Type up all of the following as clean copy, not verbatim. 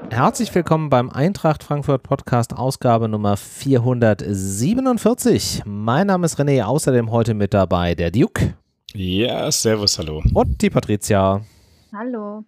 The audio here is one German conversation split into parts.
Herzlich willkommen beim Eintracht Frankfurt Podcast, Ausgabe Nummer 447. Mein Name ist René, außerdem heute mit dabei der Duke. Ja, servus, hallo. Und die Patricia. Hallo.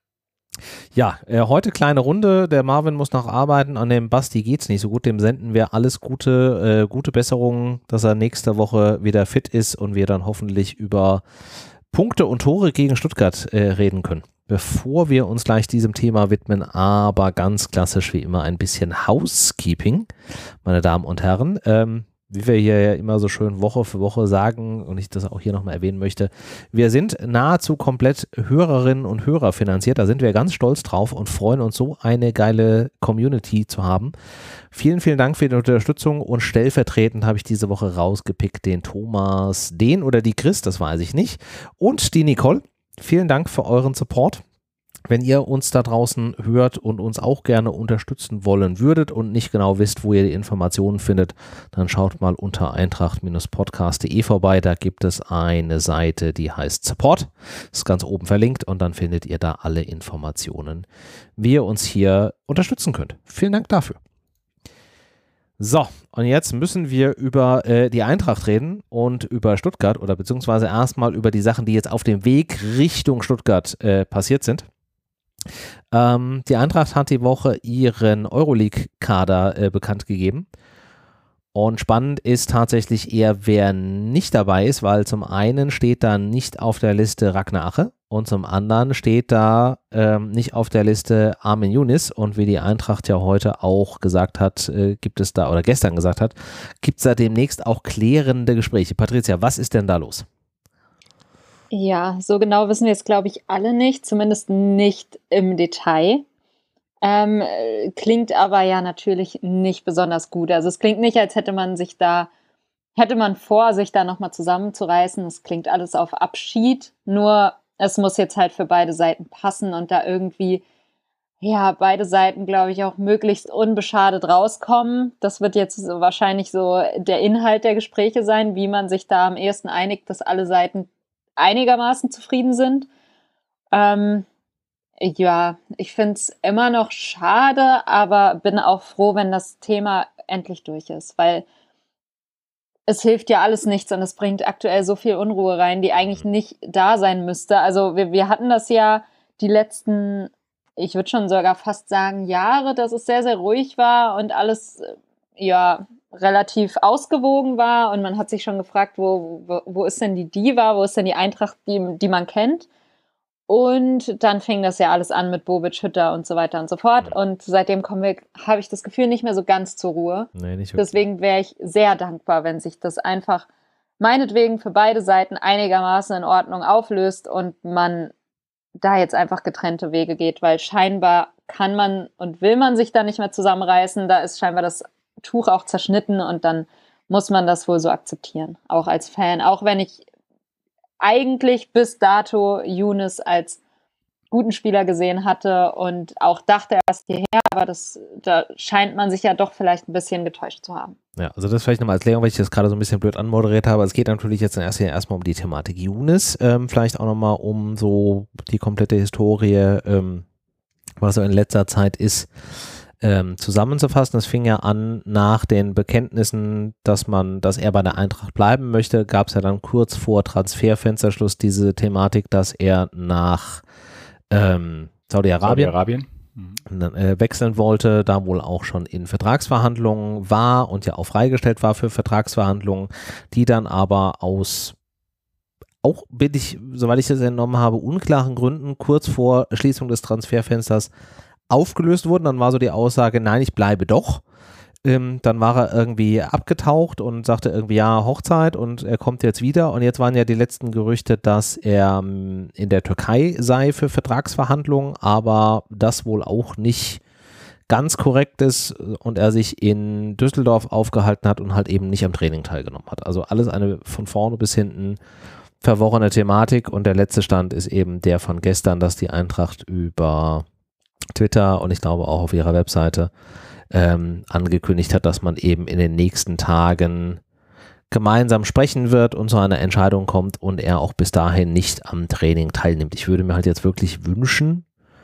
Ja, heute kleine Runde. Der Marvin muss noch arbeiten. An dem Basti geht's nicht so gut. Dem senden wir alles gute Besserungen, dass er nächste Woche wieder fit ist und wir dann hoffentlich über Punkte und Tore gegen Stuttgart reden können. Bevor wir uns gleich diesem Thema widmen, aber ganz klassisch wie immer ein bisschen Housekeeping, meine Damen und Herren. Wie wir hier ja immer so schön Woche für Woche sagen und ich das auch hier nochmal erwähnen möchte, wir sind nahezu komplett Hörerinnen und Hörer finanziert, da sind wir ganz stolz drauf und freuen uns, so eine geile Community zu haben. Vielen, vielen Dank für die Unterstützung und stellvertretend habe ich diese Woche rausgepickt den Thomas, den oder die Chris, das weiß ich nicht, und die Nicole. Vielen Dank für euren Support. Wenn ihr uns da draußen hört und uns auch gerne unterstützen wollen würdet und nicht genau wisst, wo ihr die Informationen findet, dann schaut mal unter eintracht-podcast.de vorbei. Da gibt es eine Seite, die heißt Support. Ist ganz oben verlinkt und dann findet ihr da alle Informationen, wie ihr uns hier unterstützen könnt. Vielen Dank dafür. So, und jetzt müssen wir über die Eintracht reden und über Stuttgart oder beziehungsweise erstmal über die Sachen, die jetzt auf dem Weg Richtung Stuttgart passiert sind. Die Eintracht hat die Woche ihren Euroleague-Kader bekannt gegeben. Und spannend ist tatsächlich eher, wer nicht dabei ist, weil zum einen steht da nicht auf der Liste Ragnar Ache und zum anderen steht da nicht auf der Liste Armin Younis. Und wie die Eintracht ja heute auch gesagt hat, gibt es da, oder gestern gesagt hat, gibt es da demnächst auch klärende Gespräche. Patricia, was ist denn da los? Ja, so genau wissen wir es, glaube ich, alle nicht, zumindest nicht im Detail. Klingt aber ja natürlich nicht besonders gut. Also es klingt nicht, als hätte man vor, sich da nochmal zusammenzureißen. Es klingt alles auf Abschied, nur es muss jetzt halt für beide Seiten passen und da irgendwie, ja, beide Seiten, glaube ich, auch möglichst unbeschadet rauskommen. Das wird jetzt wahrscheinlich so der Inhalt der Gespräche sein, wie man sich da am ehesten einigt, dass alle Seiten einigermaßen zufrieden sind. Ja, ich finde es immer noch schade, aber bin auch froh, wenn das Thema endlich durch ist, weil es hilft ja alles nichts und es bringt aktuell so viel Unruhe rein, die eigentlich nicht da sein müsste. Also wir hatten das ja die letzten, ich würde schon sogar fast sagen, Jahre, dass es sehr, sehr ruhig war und alles, ja, relativ ausgewogen war und man hat sich schon gefragt, wo ist denn die Diva, wo ist denn die Eintracht, die man kennt? Und dann fing das ja alles an mit Bobic, Hütter und so weiter und so fort und seitdem habe ich das Gefühl, nicht mehr so ganz zur Ruhe. Nee, nicht wirklich. Deswegen wäre ich sehr dankbar, wenn sich das einfach meinetwegen für beide Seiten einigermaßen in Ordnung auflöst und man da jetzt einfach getrennte Wege geht, weil scheinbar kann man und will man sich da nicht mehr zusammenreißen, da ist scheinbar das Tuch auch zerschnitten und dann muss man das wohl so akzeptieren, auch als Fan. Auch wenn ich eigentlich bis dato Younis als guten Spieler gesehen hatte und auch dachte erst hierher, aber da scheint man sich ja doch vielleicht ein bisschen getäuscht zu haben. Ja, also das vielleicht nochmal als Erklärung, weil ich das gerade so ein bisschen blöd anmoderiert habe. Es geht natürlich jetzt in erster Linie erstmal um die Thematik Younis, vielleicht auch nochmal um so die komplette Historie, was so in letzter Zeit ist, zusammenzufassen. Es fing ja an nach den Bekenntnissen, dass er bei der Eintracht bleiben möchte, gab es ja dann kurz vor Transferfensterschluss diese Thematik, dass er nach Saudi-Arabien wechseln wollte, da wohl auch schon in Vertragsverhandlungen war und ja auch freigestellt war für Vertragsverhandlungen, die dann aber soweit ich das entnommen habe, unklaren Gründen kurz vor Schließung des Transferfensters aufgelöst wurden. Dann war so die Aussage, nein, ich bleibe doch. Dann war er irgendwie abgetaucht und sagte irgendwie, ja, Hochzeit und er kommt jetzt wieder. Und jetzt waren ja die letzten Gerüchte, dass er in der Türkei sei für Vertragsverhandlungen, aber das wohl auch nicht ganz korrekt ist und er sich in Düsseldorf aufgehalten hat und halt eben nicht am Training teilgenommen hat. Also alles eine von vorne bis hinten verworrene Thematik und der letzte Stand ist eben der von gestern, dass die Eintracht über Twitter und ich glaube auch auf ihrer Webseite angekündigt hat, dass man eben in den nächsten Tagen gemeinsam sprechen wird und zu einer Entscheidung kommt und er auch bis dahin nicht am Training teilnimmt. Ich würde mir halt jetzt wirklich wünschen,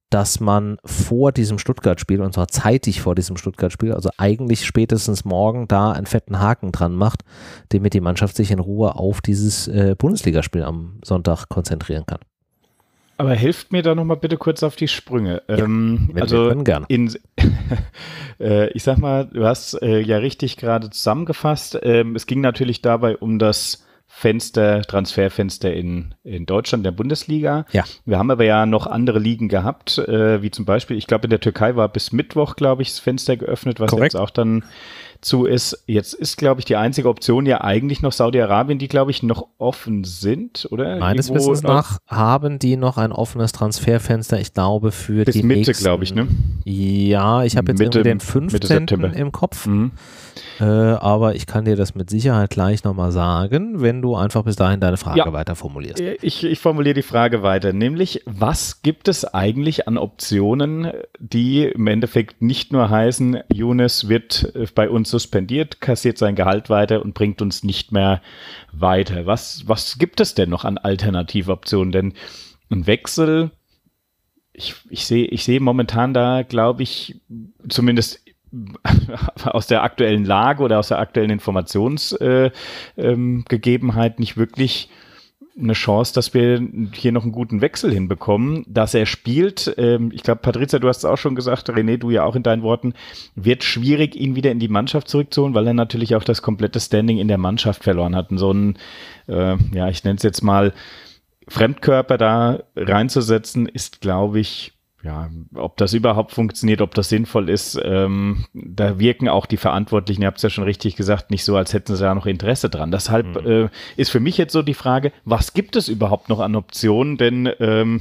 dass man vor diesem Stuttgart-Spiel, und zwar zeitig vor diesem Stuttgart-Spiel, also eigentlich spätestens morgen da einen fetten Haken dran macht, damit die Mannschaft sich in Ruhe auf dieses Bundesligaspiel am Sonntag konzentrieren kann. Aber helft mir da nochmal bitte kurz auf die Sprünge. Wir gerne. Ich sag mal, du hast ja richtig gerade zusammengefasst. Es ging natürlich dabei um das Transferfenster in Deutschland, der Bundesliga. Ja. Wir haben aber ja noch andere Ligen gehabt, wie zum Beispiel, ich glaube in der Türkei war bis Mittwoch, glaube ich, das Fenster geöffnet, was Korrekt. Jetzt auch dann zu ist. Jetzt ist, glaube ich, die einzige Option ja eigentlich noch Saudi-Arabien, die, glaube ich, noch offen sind, oder? Meines Wissens nach haben die noch ein offenes Transferfenster, ich glaube, für bis die Mitte, nächsten, glaube ich, ne? Ja, ich habe jetzt irgendwie den 15. im Kopf, aber ich kann dir das mit Sicherheit gleich nochmal sagen, wenn du einfach bis dahin deine Frage weiter formulierst. Ich formuliere die Frage weiter, nämlich, was gibt es eigentlich an Optionen, die im Endeffekt nicht nur heißen, Younes wird bei uns suspendiert, kassiert sein Gehalt weiter und bringt uns nicht mehr weiter. Was gibt es denn noch an Alternativoptionen? Denn ein Wechsel, ich sehe momentan da, glaube ich, zumindest aus der aktuellen Lage oder aus der aktuellen Informationsgegebenheit nicht wirklich eine Chance, dass wir hier noch einen guten Wechsel hinbekommen. Dass er spielt, ich glaube, Patrizia, du hast es auch schon gesagt, René, du ja auch in deinen Worten, wird schwierig, ihn wieder in die Mannschaft zurückzuholen, weil er natürlich auch das komplette Standing in der Mannschaft verloren hat. Und so ein, ich nenne es jetzt mal, Fremdkörper da reinzusetzen, ist, glaube ich, ob das überhaupt funktioniert, ob das sinnvoll ist, da wirken auch die Verantwortlichen, ihr habt es ja schon richtig gesagt, nicht so, als hätten sie da noch Interesse dran. Deshalb ist für mich jetzt so die Frage, was gibt es überhaupt noch an Optionen? Denn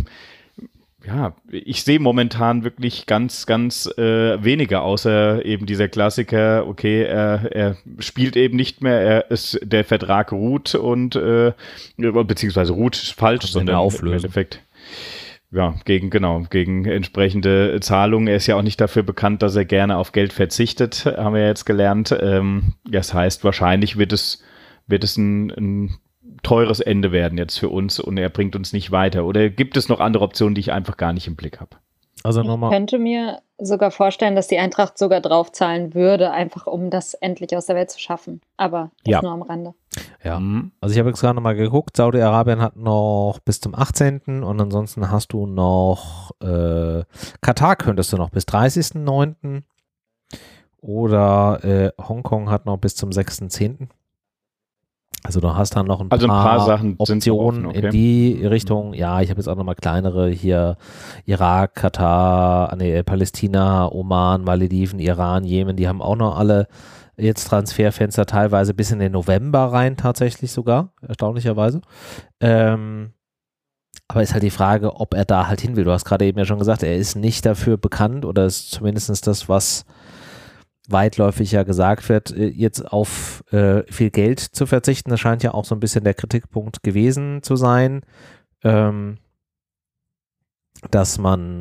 ich sehe momentan wirklich ganz, ganz wenige, außer eben dieser Klassiker, okay, er spielt eben nicht mehr, der Vertrag ruht und beziehungsweise ruht ist falsch, also sondern im Endeffekt gegen entsprechende Zahlungen. Er ist ja auch nicht dafür bekannt, dass er gerne auf Geld verzichtet, haben wir jetzt gelernt. Das heißt, wahrscheinlich wird es ein teures Ende werden jetzt für uns und er bringt uns nicht weiter. Oder gibt es noch andere Optionen, die ich einfach gar nicht im Blick habe? Also ich könnte mir sogar vorstellen, dass die Eintracht sogar draufzahlen würde, einfach um das endlich aus der Welt zu schaffen. Aber das nur am Rande. Ja, also ich habe jetzt gerade nochmal geguckt, Saudi-Arabien hat noch bis zum 18. und ansonsten hast du noch Katar könntest du noch bis 30.09. oder Hongkong hat noch bis zum 6.10. Also du hast dann noch ein paar Sachen Optionen offen, in die Richtung. Ja, ich habe jetzt auch nochmal kleinere hier, Irak, Katar, Palästina, Oman, Malediven, Iran, Jemen, die haben auch noch alle jetzt Transferfenster, teilweise bis in den November rein tatsächlich sogar, erstaunlicherweise. Aber ist halt die Frage, ob er da halt hin will. Du hast gerade eben ja schon gesagt, er ist nicht dafür bekannt oder ist zumindest das, was weitläufig ja gesagt wird, jetzt auf viel Geld zu verzichten. Das scheint ja auch so ein bisschen der Kritikpunkt gewesen zu sein, dass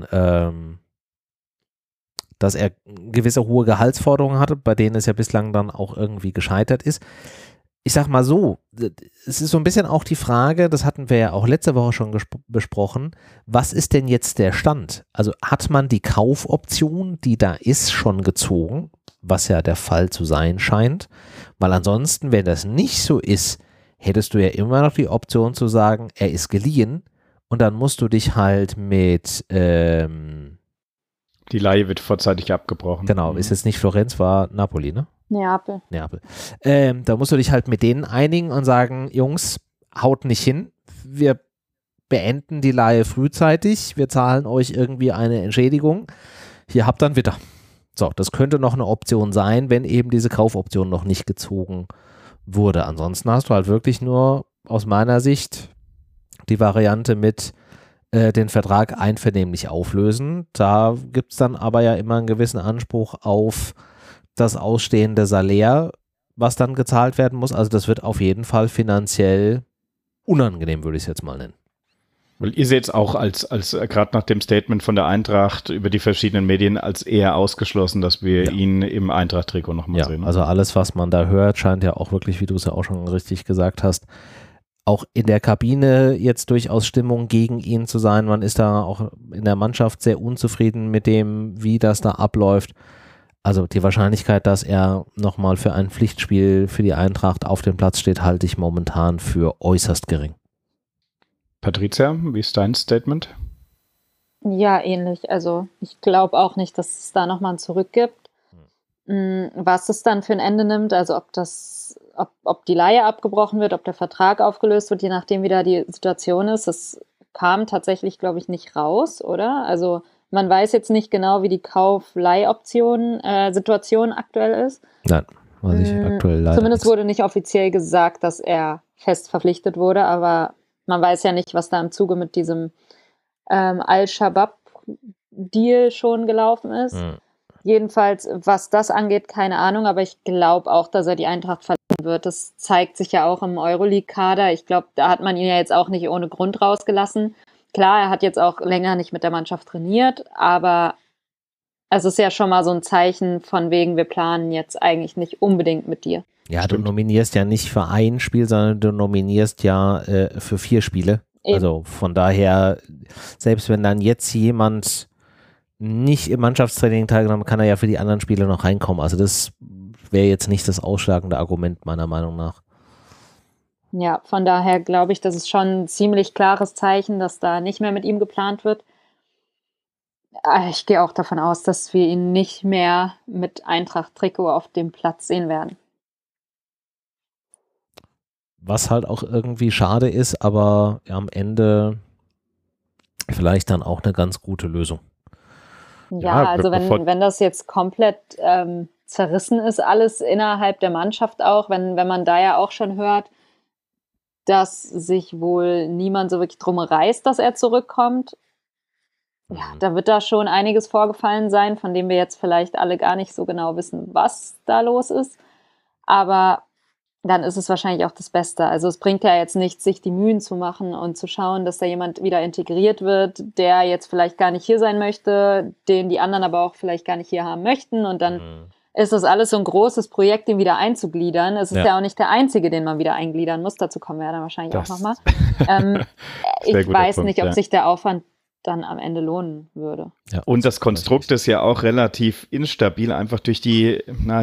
er gewisse hohe Gehaltsforderungen hatte, bei denen es ja bislang dann auch irgendwie gescheitert ist. Ich sag mal so, es ist so ein bisschen auch die Frage, das hatten wir ja auch letzte Woche schon besprochen, was ist denn jetzt der Stand? Also hat man die Kaufoption, die da ist, schon gezogen, was ja der Fall zu sein scheint, weil ansonsten, wenn das nicht so ist, hättest du ja immer noch die Option zu sagen, er ist geliehen und dann musst du dich halt mit die Leihe wird vorzeitig abgebrochen. Genau, ist jetzt nicht Florenz, war Napoli, ne? Neapel. Da musst du dich halt mit denen einigen und sagen, Jungs, haut nicht hin, wir beenden die Leihe frühzeitig, wir zahlen euch irgendwie eine Entschädigung, hier habt dann wieder. So, das könnte noch eine Option sein, wenn eben diese Kaufoption noch nicht gezogen wurde. Ansonsten hast du halt wirklich nur aus meiner Sicht die Variante mit den Vertrag einvernehmlich auflösen. Da gibt es dann aber ja immer einen gewissen Anspruch auf das ausstehende Salär, was dann gezahlt werden muss. Also das wird auf jeden Fall finanziell unangenehm, würde ich es jetzt mal nennen. Weil ihr seht es auch als gerade nach dem Statement von der Eintracht über die verschiedenen Medien als eher ausgeschlossen, dass wir ihn im Eintracht-Trikot nochmal sehen. Also alles, was man da hört, scheint ja auch wirklich, wie du es ja auch schon richtig gesagt hast, auch in der Kabine jetzt durchaus Stimmung gegen ihn zu sein. Man ist da auch in der Mannschaft sehr unzufrieden mit dem, wie das da abläuft. Also die Wahrscheinlichkeit, dass er nochmal für ein Pflichtspiel für die Eintracht auf dem Platz steht, halte ich momentan für äußerst gering. Patricia, wie ist dein Statement? Ja, ähnlich. Also ich glaube auch nicht, dass es da nochmal ein Zurück gibt. Was es dann für ein Ende nimmt, also ob die Leihe abgebrochen wird, ob der Vertrag aufgelöst wird, je nachdem wie da die Situation ist, das kam tatsächlich, glaube ich, nicht raus, oder? Also man weiß jetzt nicht genau, wie die Kauf-Leihoption-Situation aktuell ist. Nein, weiß ich aktuell leider Zumindest nicht. wurde nicht offiziell gesagt, dass er fest verpflichtet wurde, aber man weiß ja nicht, was da im Zuge mit diesem Al-Shabaab-Deal schon gelaufen ist. Jedenfalls, was das angeht, keine Ahnung, aber ich glaube auch, dass er die Eintracht verlassen wird. Das zeigt sich ja auch im Euroleague-Kader. Ich glaube, da hat man ihn ja jetzt auch nicht ohne Grund rausgelassen. Klar, er hat jetzt auch länger nicht mit der Mannschaft trainiert, aber es ist ja schon mal so ein Zeichen von wegen, wir planen jetzt eigentlich nicht unbedingt mit dir. Ja, stimmt. Du nominierst ja nicht für ein Spiel, sondern du nominierst ja für 4 Spiele. Eben. Also von daher, selbst wenn dann jetzt jemand nicht im Mannschaftstraining teilgenommen hat, kann er ja für die anderen Spiele noch reinkommen. Also das wäre jetzt nicht das ausschlagende Argument meiner Meinung nach. Ja, von daher glaube ich, das ist schon ein ziemlich klares Zeichen, dass da nicht mehr mit ihm geplant wird. Ich gehe auch davon aus, dass wir ihn nicht mehr mit Eintracht-Trikot auf dem Platz sehen werden. Was halt auch irgendwie schade ist, aber ja, am Ende vielleicht dann auch eine ganz gute Lösung. Ja, also wenn das jetzt komplett zerrissen ist, alles innerhalb der Mannschaft auch, wenn man da ja auch schon hört, dass sich wohl niemand so wirklich drum reißt, dass er zurückkommt, ja, da wird da schon einiges vorgefallen sein, von dem wir jetzt vielleicht alle gar nicht so genau wissen, was da los ist. Aber dann ist es wahrscheinlich auch das Beste. Also es bringt ja jetzt nichts, sich die Mühen zu machen und zu schauen, dass da jemand wieder integriert wird, der jetzt vielleicht gar nicht hier sein möchte, den die anderen aber auch vielleicht gar nicht hier haben möchten. Und dann ist das alles so ein großes Projekt, den wieder einzugliedern. Es ist ja auch nicht der einzige, den man wieder eingliedern muss. Dazu kommen wir ja dann wahrscheinlich auch nochmal. Ich weiß nicht, ob sich der Aufwand dann am Ende lohnen würde. Ja, und das Konstrukt ist ja auch relativ instabil, einfach durch die,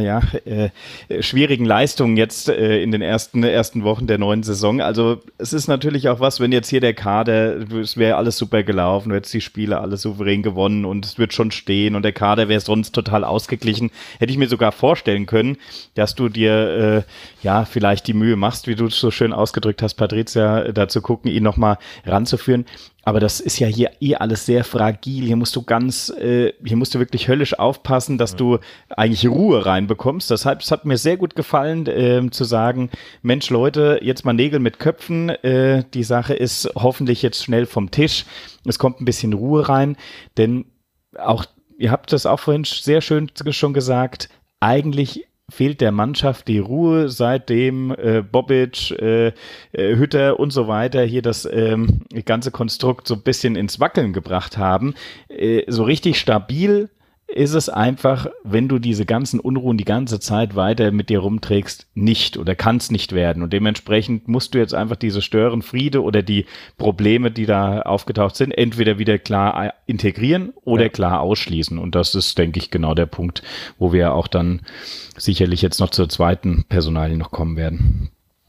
schwierigen Leistungen jetzt in den ersten Wochen der neuen Saison. Also es ist natürlich auch was, wenn jetzt hier der Kader, es wäre alles super gelaufen, du hättest die Spiele alle souverän gewonnen und es wird schon stehen und der Kader wäre sonst total ausgeglichen. Hätte ich mir sogar vorstellen können, dass du dir vielleicht die Mühe machst, wie du es so schön ausgedrückt hast, Patricia, da zu gucken, ihn nochmal ranzuführen. Aber das ist ja hier alles sehr fragil. Hier musst du wirklich höllisch aufpassen, dass du eigentlich Ruhe reinbekommst. Deshalb, es hat mir sehr gut gefallen, zu sagen, Mensch Leute, jetzt mal Nägel mit Köpfen. Die Sache ist hoffentlich jetzt schnell vom Tisch. Es kommt ein bisschen Ruhe rein, denn auch, ihr habt das auch vorhin sehr schön schon gesagt, eigentlich fehlt der Mannschaft die Ruhe, seitdem Bobic, Hütter und so weiter hier das ganze Konstrukt so ein bisschen ins Wackeln gebracht haben. So richtig stabil ist es einfach, wenn du diese ganzen Unruhen die ganze Zeit weiter mit dir rumträgst, nicht oder kann es nicht werden. Und dementsprechend musst du jetzt einfach diese Störenfriede oder die Probleme, die da aufgetaucht sind, entweder wieder klar integrieren oder klar ausschließen. Und das ist, denke ich, genau der Punkt, wo wir auch dann sicherlich jetzt noch zur zweiten Personalie noch kommen werden.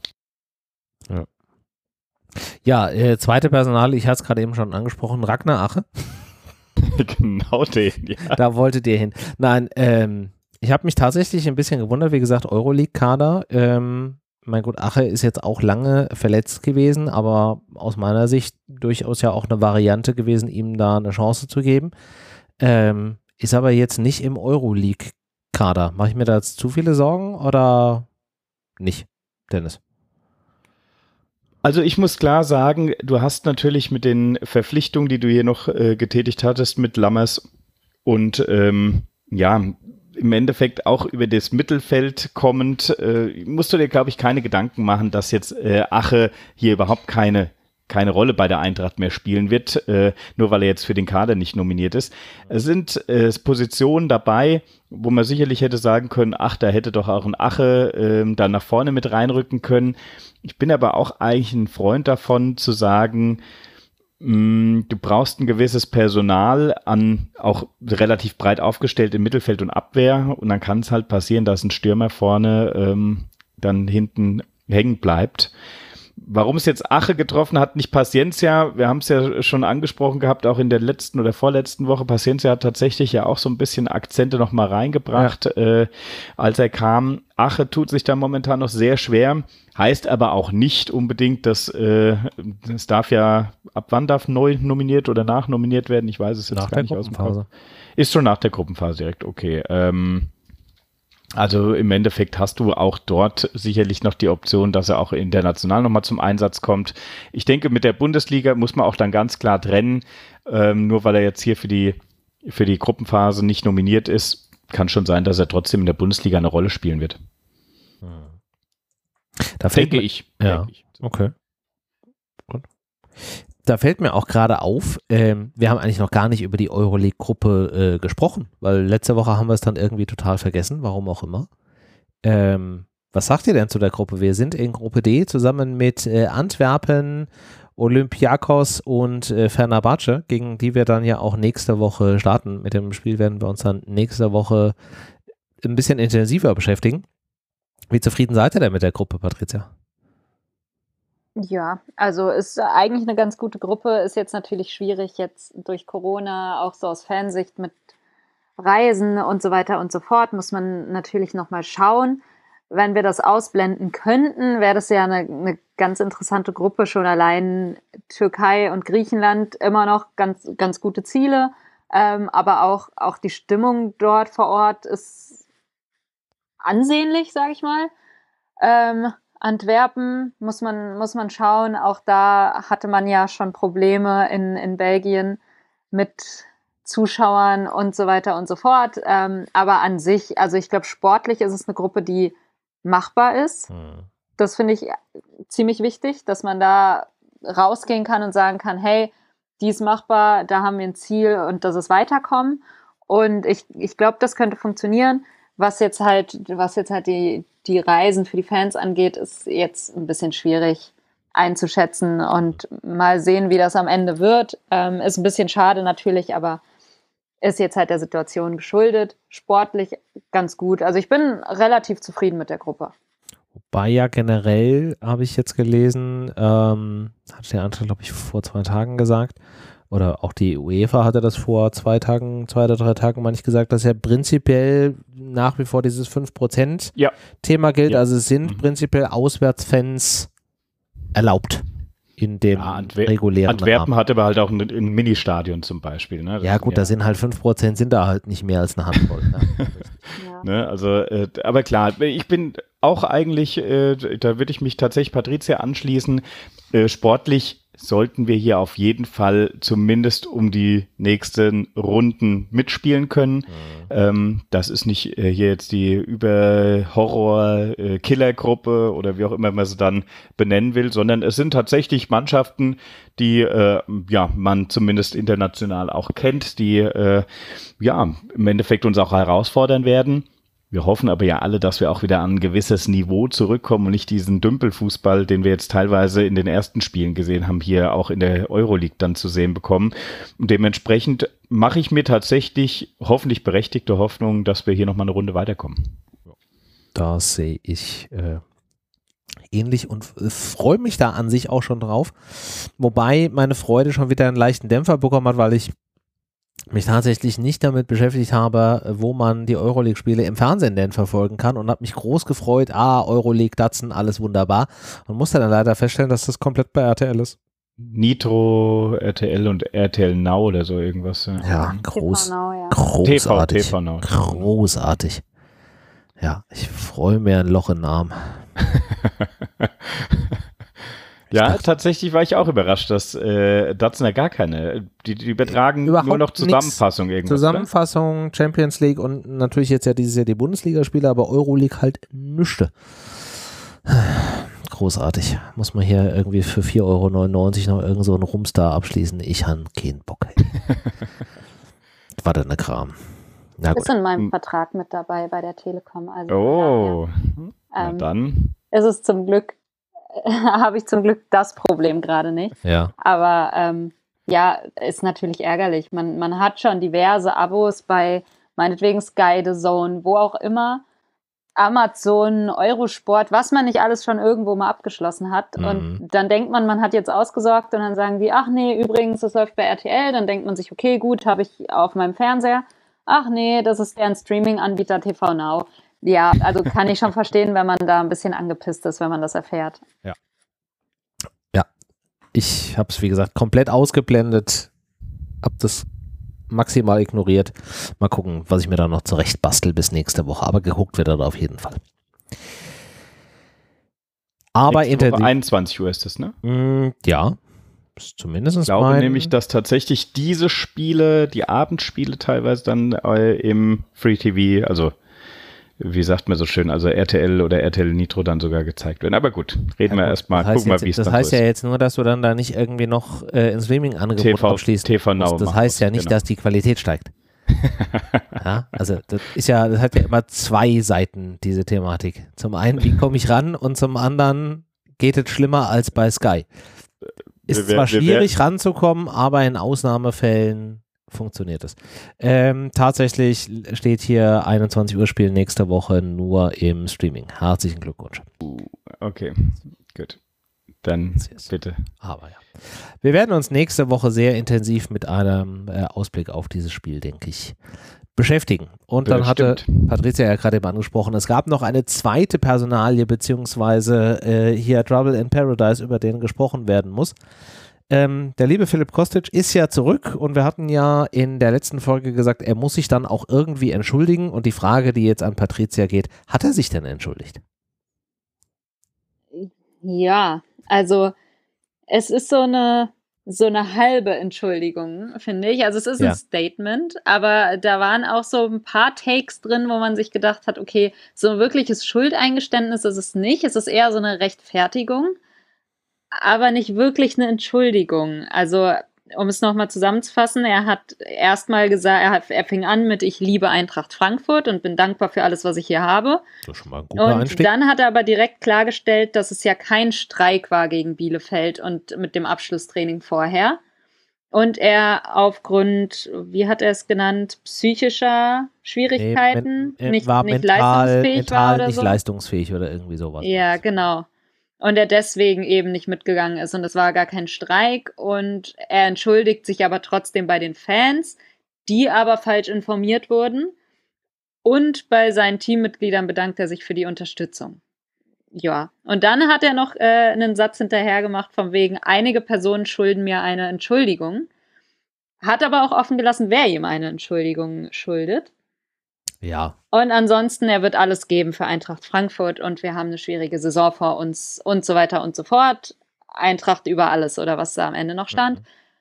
Ja, zweite Personalie, ich hatte es gerade eben schon angesprochen, Ragnar Ache. Genau den, ja. Da wolltet ihr hin. Nein, ich habe mich tatsächlich ein bisschen gewundert, wie gesagt, Euroleague-Kader. Mein Gott, Ache ist jetzt auch lange verletzt gewesen, aber aus meiner Sicht durchaus ja auch eine Variante gewesen, ihm da eine Chance zu geben. Ist aber jetzt nicht im Euroleague-Kader. Mache ich mir da jetzt zu viele Sorgen oder nicht, Dennis? Also ich muss klar sagen, du hast natürlich mit den Verpflichtungen, die du hier noch getätigt hattest mit Lammers und im Endeffekt auch über das Mittelfeld kommend, musst du dir, glaube ich, keine Gedanken machen, dass jetzt Ache hier überhaupt keine keine Rolle bei der Eintracht mehr spielen wird, nur weil er jetzt für den Kader nicht nominiert ist. Es sind Positionen dabei, wo man sicherlich hätte sagen können, ach, da hätte doch auch ein Ache da nach vorne mit reinrücken können. Ich bin aber auch eigentlich ein Freund davon zu sagen, du brauchst ein gewisses Personal auch relativ breit aufgestellt im Mittelfeld und Abwehr, und dann kann es halt passieren, dass ein Stürmer vorne dann hinten hängen bleibt. Warum es jetzt Ache getroffen hat, nicht Paciencia, wir haben es ja schon angesprochen gehabt, auch in der letzten oder vorletzten Woche, Paciencia hat tatsächlich ja auch so ein bisschen Akzente noch mal reingebracht, als er kam. Ache tut sich da momentan noch sehr schwer, heißt aber auch nicht unbedingt, dass es darf ja, ab wann darf neu nominiert oder nachnominiert werden, ich weiß es jetzt gar nicht aus dem Kopf. Ist schon nach der Gruppenphase direkt, okay. Also im Endeffekt hast du auch dort sicherlich noch die Option, dass er auch international nochmal zum Einsatz kommt. Ich denke, mit der Bundesliga muss man auch dann ganz klar trennen. Nur weil er jetzt hier für die Gruppenphase nicht nominiert ist, kann schon sein, dass er trotzdem in der Bundesliga eine Rolle spielen wird. Da denke ich. Ja, okay. Gut. Da fällt mir auch gerade auf, wir haben eigentlich noch gar nicht über die Euroleague-Gruppe gesprochen, weil letzte Woche haben wir es dann irgendwie total vergessen, warum auch immer. Was sagt ihr denn zu der Gruppe? Wir sind in Gruppe D zusammen mit Antwerpen, Olympiakos und Fenerbahce, gegen die wir dann ja auch nächste Woche starten. Mit dem Spiel werden wir uns dann nächste Woche ein bisschen intensiver beschäftigen. Wie zufrieden seid ihr denn mit der Gruppe, Patricia? Ja, also ist eigentlich eine ganz gute Gruppe, ist jetzt natürlich schwierig jetzt durch Corona, auch so aus Fansicht mit Reisen und so weiter und so fort, muss man natürlich nochmal schauen. Wenn wir das ausblenden könnten, wäre das ja eine ganz interessante Gruppe, schon allein Türkei und Griechenland immer noch ganz, ganz gute Ziele, aber auch die Stimmung dort vor Ort ist ansehnlich, sage ich mal. Antwerpen muss man schauen, auch da hatte man ja schon Probleme in Belgien mit Zuschauern und so weiter und so fort, aber an sich, also ich glaube sportlich ist es eine Gruppe, die machbar ist. Das finde ich ziemlich wichtig, dass man da rausgehen kann und sagen kann, hey, die ist machbar, da haben wir ein Ziel und das ist Weiterkommen, und ich glaube, das könnte funktionieren. Was jetzt halt die Reisen für die Fans angeht, ist jetzt ein bisschen schwierig einzuschätzen und mal sehen, wie das am Ende wird. Ist ein bisschen schade natürlich, aber ist jetzt halt der Situation geschuldet. Sportlich ganz gut. Also ich bin relativ zufrieden mit der Gruppe. Wobei ja generell, habe ich jetzt gelesen, hat der Antrag, glaube ich, vor 2 Tagen gesagt, oder auch die UEFA hatte das vor 2 oder 3 Tagen mal nicht gesagt, dass ja prinzipiell nach wie vor dieses 5% Thema gilt. Ja. Also es sind prinzipiell Auswärtsfans erlaubt in dem regulären Antwerpen Rahmen. hatte aber halt auch ein Ministadion zum Beispiel. Ne? Ja gut, da sind halt 5%, sind da halt nicht mehr als eine Handvoll. Ne? Ne, also, aber klar, ich bin auch eigentlich, da würde ich mich tatsächlich Patricia anschließen, sportlich sollten wir hier auf jeden Fall zumindest um die nächsten Runden mitspielen können. Das ist nicht hier jetzt die Über-Horror-Killer-Gruppe oder wie auch immer man sie dann benennen will, sondern es sind tatsächlich Mannschaften, die man zumindest international auch kennt, die im Endeffekt uns auch herausfordern werden. Wir hoffen aber ja alle, dass wir auch wieder an ein gewisses Niveau zurückkommen und nicht diesen Dümpelfußball, den wir jetzt teilweise in den ersten Spielen gesehen haben, hier auch in der Euroleague dann zu sehen bekommen. Und dementsprechend mache ich mir tatsächlich hoffentlich berechtigte Hoffnung, dass wir hier nochmal eine Runde weiterkommen. Das sehe ich ähnlich und freue mich da an sich auch schon drauf. Wobei meine Freude schon wieder einen leichten Dämpfer bekommen hat, weil ich mich tatsächlich nicht damit beschäftigt habe, wo man die Euroleague-Spiele im Fernsehen denn verfolgen kann, und habe mich groß gefreut, Euroleague, Datsen, alles wunderbar, und musste dann leider feststellen, dass das komplett bei RTL ist. Nitro, RTL und RTL Now oder so irgendwas. Ja, TV großartig. TV Now. Großartig. Ja, ich freue mir ein Loch in den Arm. Ja, tatsächlich war ich auch überrascht, dass Datsen gar keine, die übertragen überhaupt nur noch Zusammenfassung irgendwas. Zusammenfassung, oder? Champions League und natürlich jetzt ja dieses Jahr die Bundesligaspiele, aber Euroleague halt nüschte. großartig. Muss man hier irgendwie für 4,99 € noch irgend so einen Rumstar abschließen. Ich habe keinen Bock. War denn der Kram? Na gut. Ist in meinem Vertrag mit dabei bei der Telekom. Also Oh, na dann. ist es zum Glück, habe ich zum Glück das Problem gerade nicht. Ja. Aber ja, ist natürlich ärgerlich. Man hat schon diverse Abos bei meinetwegen Sky, The Zone, wo auch immer. Amazon, Eurosport, was man nicht alles schon irgendwo mal abgeschlossen hat. Und dann denkt man hat jetzt ausgesorgt und dann sagen die, ach nee, übrigens, das läuft bei RTL. Dann denkt man sich, okay, gut, habe ich auf meinem Fernseher. Ach nee, das ist deren Streaming-Anbieter TV Now. Ja, also kann ich schon verstehen, wenn man da ein bisschen angepisst ist, wenn man das erfährt. Ja. Ich habe es, wie gesagt, komplett ausgeblendet. Habe das maximal ignoriert. Mal gucken, was ich mir da noch zurecht bastel bis nächste Woche. Aber geguckt wird er da auf jeden Fall. Aber nächste Woche 21 Uhr ist das, ne? Ja. Zumindest ich glaube nämlich, dass tatsächlich diese Spiele, die Abendspiele teilweise dann im Free TV, also wie sagt man so schön, also RTL oder RTL Nitro dann sogar gezeigt werden. Aber gut, reden wir erstmal, gucken mal, wie es dann so ist. Das heißt ja jetzt nur, dass du dann da nicht irgendwie noch ein Streaming-Angebot abschließt. TV Now das heißt ja nicht, dass die Qualität steigt. Ja, also das hat ja immer zwei Seiten, diese Thematik. Zum einen, wie komme ich ran, und zum anderen geht es schlimmer als bei Sky. Ist zwar schwierig ranzukommen, aber in Ausnahmefällen funktioniert es. Tatsächlich steht hier 21 Uhr Spiel nächste Woche nur im Streaming. Herzlichen Glückwunsch. Okay, gut. Dann bitte. Aber ja. Wir werden uns nächste Woche sehr intensiv mit einem Ausblick auf dieses Spiel, denke ich, beschäftigen. Und dann hatte Patricia ja gerade eben angesprochen, es gab noch eine zweite Personalie, beziehungsweise hier Trouble in Paradise, über den gesprochen werden muss. Der liebe Philipp Kostic ist ja zurück und wir hatten ja in der letzten Folge gesagt, er muss sich dann auch irgendwie entschuldigen, und die Frage, die jetzt an Patricia geht, hat er sich denn entschuldigt? Ja, also es ist so eine halbe Entschuldigung, finde ich. Also es ist ein Statement, aber da waren auch so ein paar Takes drin, wo man sich gedacht hat, okay, so ein wirkliches Schuldeingeständnis ist es nicht. Es ist eher so eine Rechtfertigung, aber nicht wirklich eine Entschuldigung. Also, um es nochmal zusammenzufassen, er hat erstmal gesagt, er fing an mit, ich liebe Eintracht Frankfurt und bin dankbar für alles, was ich hier habe. Das ist schon mal ein guter Einstieg. Und dann hat er aber direkt klargestellt, dass es ja kein Streik war gegen Bielefeld und mit dem Abschlusstraining vorher. Und er aufgrund, wie hat er es genannt, psychischer Schwierigkeiten, nicht leistungsfähig war oder nicht so. Leistungsfähig oder irgendwie sowas. Ja, genau. Und er deswegen eben nicht mitgegangen ist. Und es war gar kein Streik. Und er entschuldigt sich aber trotzdem bei den Fans, die aber falsch informiert wurden. Und bei seinen Teammitgliedern bedankt er sich für die Unterstützung. Ja. Und dann hat er noch einen Satz hinterher gemacht, von wegen, einige Personen schulden mir eine Entschuldigung. Hat aber auch offen gelassen, wer ihm eine Entschuldigung schuldet. Ja. Und ansonsten, er wird alles geben für Eintracht Frankfurt und wir haben eine schwierige Saison vor uns und so weiter und so fort. Eintracht über alles, oder was da am Ende noch stand.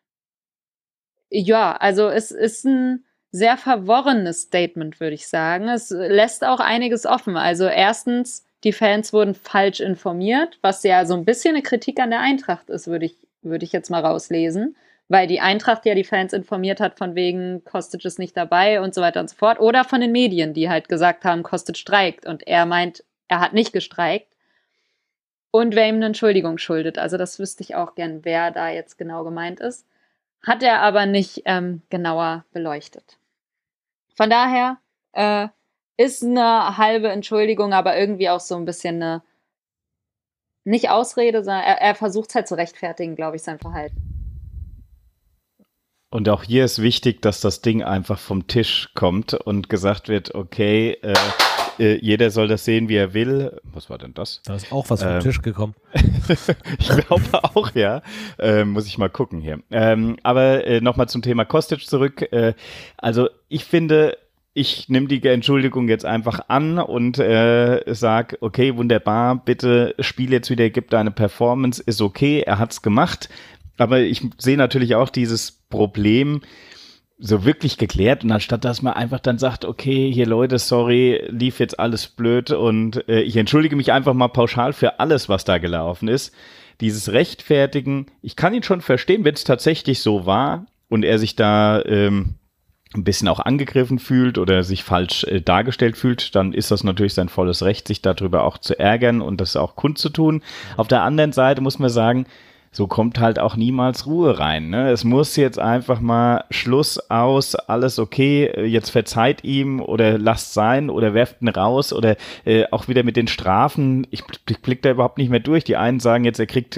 Ja, also es ist ein sehr verworrenes Statement, würde ich sagen. Es lässt auch einiges offen. Also erstens, die Fans wurden falsch informiert, was ja so ein bisschen eine Kritik an der Eintracht ist, würde ich jetzt mal rauslesen. Weil die Eintracht ja die Fans informiert hat, von wegen Kostic ist nicht dabei und so weiter und so fort. Oder von den Medien, die halt gesagt haben, Kostic streikt. Und er meint, er hat nicht gestreikt. Und wer ihm eine Entschuldigung schuldet. Also das wüsste ich auch gern, wer da jetzt genau gemeint ist. Hat er aber nicht genauer beleuchtet. Von daher ist eine halbe Entschuldigung, aber irgendwie auch so ein bisschen eine, nicht Ausrede, sondern er versucht es halt zu rechtfertigen, glaube ich, sein Verhalten. Und auch hier ist wichtig, dass das Ding einfach vom Tisch kommt und gesagt wird, okay, jeder soll das sehen, wie er will. Was war denn das? Da ist auch was vom Tisch gekommen. Ich glaube auch, ja. Muss ich mal gucken hier. Aber nochmal zum Thema Kostic zurück. Also ich finde, ich nehme die Entschuldigung jetzt einfach an und sage, okay, wunderbar, bitte spiel jetzt wieder, gib deine Performance, ist okay, er hat's gemacht. Aber ich sehe natürlich auch dieses Problem, so wirklich geklärt und anstatt, dass man einfach dann sagt, okay, hier Leute, sorry, lief jetzt alles blöd und ich entschuldige mich einfach mal pauschal für alles, was da gelaufen ist. Dieses Rechtfertigen, ich kann ihn schon verstehen, wenn es tatsächlich so war und er sich da ein bisschen auch angegriffen fühlt oder sich falsch dargestellt fühlt, dann ist das natürlich sein volles Recht, sich darüber auch zu ärgern und das auch kundzutun. Auf der anderen Seite muss man sagen, so kommt halt auch niemals Ruhe rein. Ne? Es muss jetzt einfach mal Schluss aus, alles okay, jetzt verzeiht ihm oder lasst sein oder werft ihn raus oder auch wieder mit den Strafen. Ich blick da überhaupt nicht mehr durch. Die einen sagen jetzt, er kriegt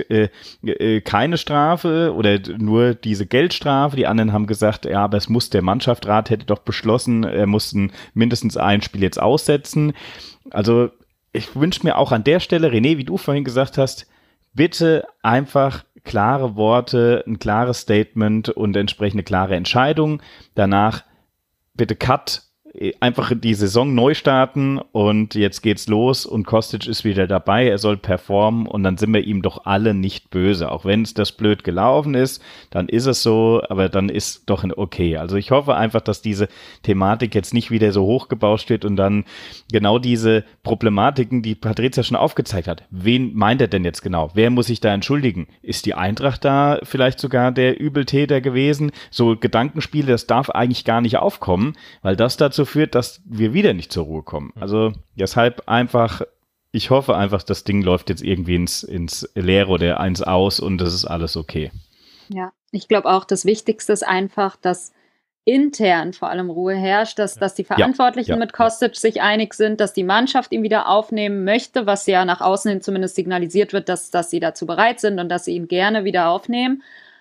keine Strafe oder nur diese Geldstrafe. Die anderen haben gesagt, ja, aber es muss der Mannschaftsrat hätte doch beschlossen, er muss mindestens ein Spiel jetzt aussetzen. Also ich wünsche mir auch an der Stelle, René, wie du vorhin gesagt hast, bitte einfach klare Worte, ein klares Statement und entsprechende klare Entscheidung. Danach bitte Cut, einfach die Saison neu starten und jetzt geht's los und Kostic ist wieder dabei, er soll performen und dann sind wir ihm doch alle nicht böse. Auch wenn es das blöd gelaufen ist, dann ist es so, aber dann ist doch okay. Also ich hoffe einfach, dass diese Thematik jetzt nicht wieder so hochgebauscht wird und dann genau diese Problematiken, die Patrizia schon aufgezeigt hat. Wen meint er denn jetzt genau? Wer muss sich da entschuldigen? Ist die Eintracht da vielleicht sogar der Übeltäter gewesen? So Gedankenspiele, das darf eigentlich gar nicht aufkommen, weil das dazu führt, dass wir wieder nicht zur Ruhe kommen. Also deshalb einfach, ich hoffe einfach, das Ding läuft jetzt irgendwie ins Leere oder ins Aus und das ist alles okay. Ja, ich glaube auch, das Wichtigste ist einfach, dass intern vor allem Ruhe herrscht, dass die Verantwortlichen mit Kostic sich einig sind, dass die Mannschaft ihn wieder aufnehmen möchte, was ja nach außen hin zumindest signalisiert wird, dass sie dazu bereit sind und dass sie ihn gerne wieder aufnehmen.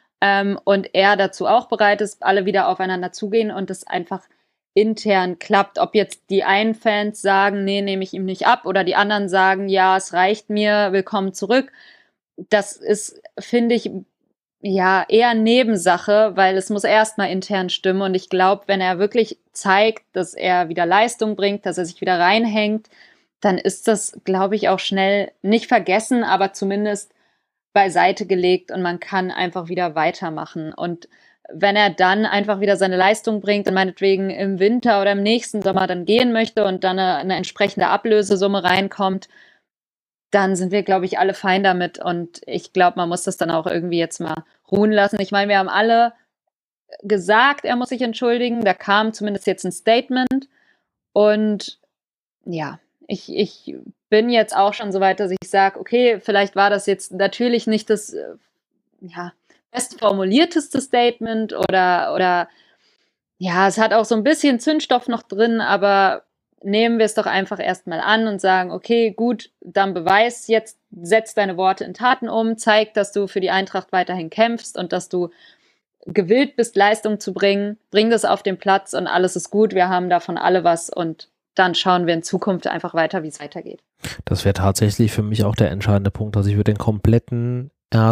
Und er dazu auch bereit ist, alle wieder aufeinander zugehen und das einfach intern klappt. Ob jetzt die einen Fans sagen, nee, nehme ich ihm nicht ab oder die anderen sagen, ja, es reicht mir, willkommen zurück. Das ist, finde ich, ja, eher Nebensache, weil es muss erstmal intern stimmen und ich glaube, wenn er wirklich zeigt, dass er wieder Leistung bringt, dass er sich wieder reinhängt, dann ist das, glaube ich, auch schnell nicht vergessen, aber zumindest beiseite gelegt und man kann einfach wieder weitermachen. Und wenn er dann einfach wieder seine Leistung bringt und meinetwegen im Winter oder im nächsten Sommer dann gehen möchte und dann eine entsprechende Ablösesumme reinkommt, dann sind wir, glaube ich, alle fein damit. Und ich glaube, man muss das dann auch irgendwie jetzt mal ruhen lassen. Ich meine, wir haben alle gesagt, er muss sich entschuldigen. Da kam zumindest jetzt ein Statement. Und ja, ich bin jetzt auch schon so weit, dass ich sage, okay, vielleicht war das jetzt natürlich nicht das bestformulierteste Statement oder ja, es hat auch so ein bisschen Zündstoff noch drin, aber nehmen wir es doch einfach erstmal an und sagen, okay, gut, dann beweis jetzt, setz deine Worte in Taten um, zeig, dass du für die Eintracht weiterhin kämpfst und dass du gewillt bist, Leistung zu bringen, bring das auf den Platz und alles ist gut, wir haben davon alle was und dann schauen wir in Zukunft einfach weiter, wie es weitergeht. Das wäre tatsächlich für mich auch der entscheidende Punkt, dass ich würde den kompletten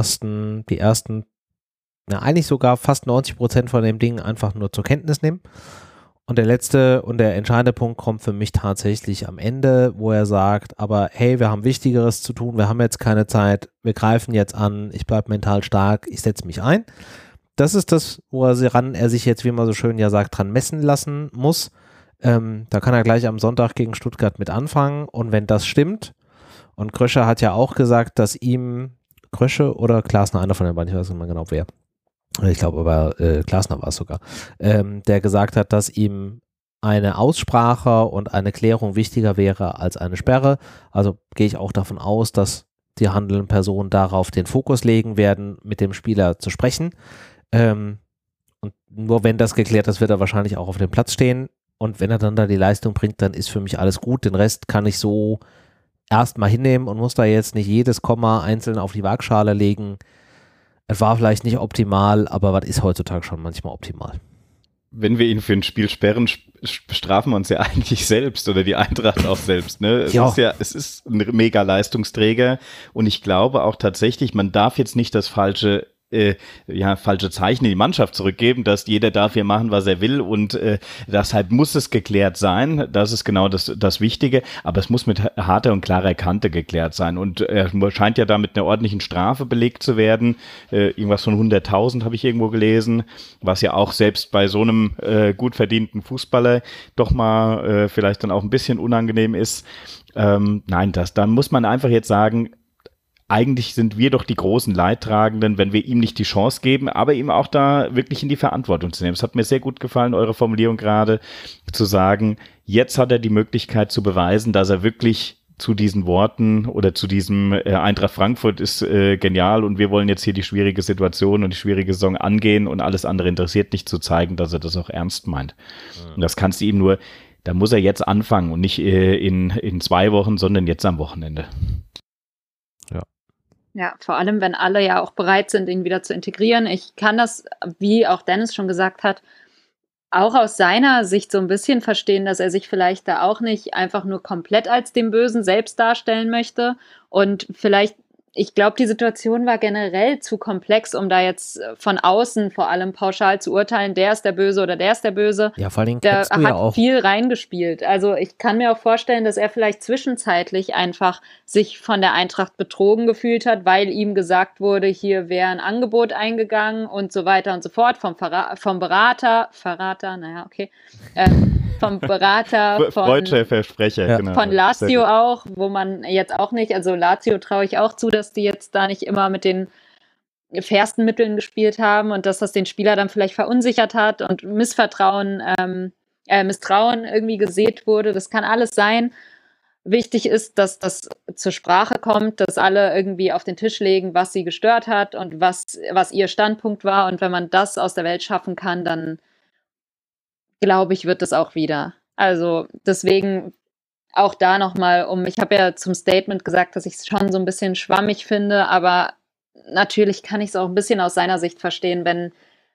eigentlich sogar fast 90% von dem Ding einfach nur zur Kenntnis nehmen. Und der letzte und der entscheidende Punkt kommt für mich tatsächlich am Ende, wo er sagt, aber hey, wir haben Wichtigeres zu tun, wir haben jetzt keine Zeit, wir greifen jetzt an, ich bleibe mental stark, ich setze mich ein. Das ist das, wo er sich jetzt, wie man so schön ja sagt, dran messen lassen muss. Da kann er gleich am Sonntag gegen Stuttgart mit anfangen und wenn das stimmt, und Krösche hat ja auch gesagt, dass ihm, Krösche oder Glasner, einer von den beiden, ich weiß nicht mehr genau wer, ich glaube aber Glasner war es sogar, der gesagt hat, dass ihm eine Aussprache und eine Klärung wichtiger wäre als eine Sperre. Also gehe ich auch davon aus, dass die handelnden Personen darauf den Fokus legen werden, mit dem Spieler zu sprechen. Und nur wenn das geklärt ist, wird er wahrscheinlich auch auf dem Platz stehen. Und wenn er dann da die Leistung bringt, dann ist für mich alles gut. Den Rest kann ich so erstmal hinnehmen und muss da jetzt nicht jedes Komma einzeln auf die Waagschale legen. Es war vielleicht nicht optimal, aber was ist heutzutage schon manchmal optimal? Wenn wir ihn für ein Spiel sperren, bestrafen wir uns ja eigentlich selbst oder die Eintracht auch selbst. Ne? Es ist ein mega Leistungsträger und ich glaube auch tatsächlich, man darf jetzt nicht das falsche falsche Zeichen in die Mannschaft zurückgeben, dass jeder darf hier machen, was er will und deshalb muss es geklärt sein. Das ist genau das Wichtige, aber es muss mit harter und klarer Kante geklärt sein und er scheint ja da mit einer ordentlichen Strafe belegt zu werden. Irgendwas von 100.000 habe ich irgendwo gelesen, was ja auch selbst bei so einem gut verdienten Fußballer doch mal vielleicht dann auch ein bisschen unangenehm ist. Nein, da muss man einfach jetzt sagen, eigentlich sind wir doch die großen Leidtragenden, wenn wir ihm nicht die Chance geben, aber ihm auch da wirklich in die Verantwortung zu nehmen. Es hat mir sehr gut gefallen, eure Formulierung gerade, zu sagen, jetzt hat er die Möglichkeit zu beweisen, dass er wirklich zu diesen Worten oder zu diesem Eintracht Frankfurt ist genial und wir wollen jetzt hier die schwierige Situation und die schwierige Saison angehen und alles andere interessiert nicht, zu zeigen, dass er das auch ernst meint. Und das kannst du ihm nur, da muss er jetzt anfangen und nicht in 2 Wochen, sondern jetzt am Wochenende. Ja, vor allem, wenn alle ja auch bereit sind, ihn wieder zu integrieren. Ich kann das, wie auch Dennis schon gesagt hat, auch aus seiner Sicht so ein bisschen verstehen, dass er sich vielleicht da auch nicht einfach nur komplett als den Bösen selbst darstellen möchte und vielleicht, ich glaube, die Situation war generell zu komplex, um da jetzt von außen vor allem pauschal zu urteilen, der ist der Böse oder der ist der Böse. Ja, vor allem der hat viel reingespielt. Also ich kann mir auch vorstellen, dass er vielleicht zwischenzeitlich einfach sich von der Eintracht betrogen gefühlt hat, weil ihm gesagt wurde, hier wäre ein Angebot eingegangen und so weiter und so fort vom Berater, vom Berater, Freudscher Versprecher, genau. Von Lazio auch, wo man jetzt auch nicht, also Lazio traue ich auch zu, dass die jetzt da nicht immer mit den fairsten Mitteln gespielt haben und dass das den Spieler dann vielleicht verunsichert hat und Misstrauen irgendwie gesät wurde. Das kann alles sein. Wichtig ist, dass das zur Sprache kommt, dass alle irgendwie auf den Tisch legen, was sie gestört hat und was ihr Standpunkt war. Und wenn man das aus der Welt schaffen kann, dann glaube ich, wird es auch wieder. Also deswegen auch da nochmal ich habe ja zum Statement gesagt, dass ich es schon so ein bisschen schwammig finde, aber natürlich kann ich es auch ein bisschen aus seiner Sicht verstehen, wenn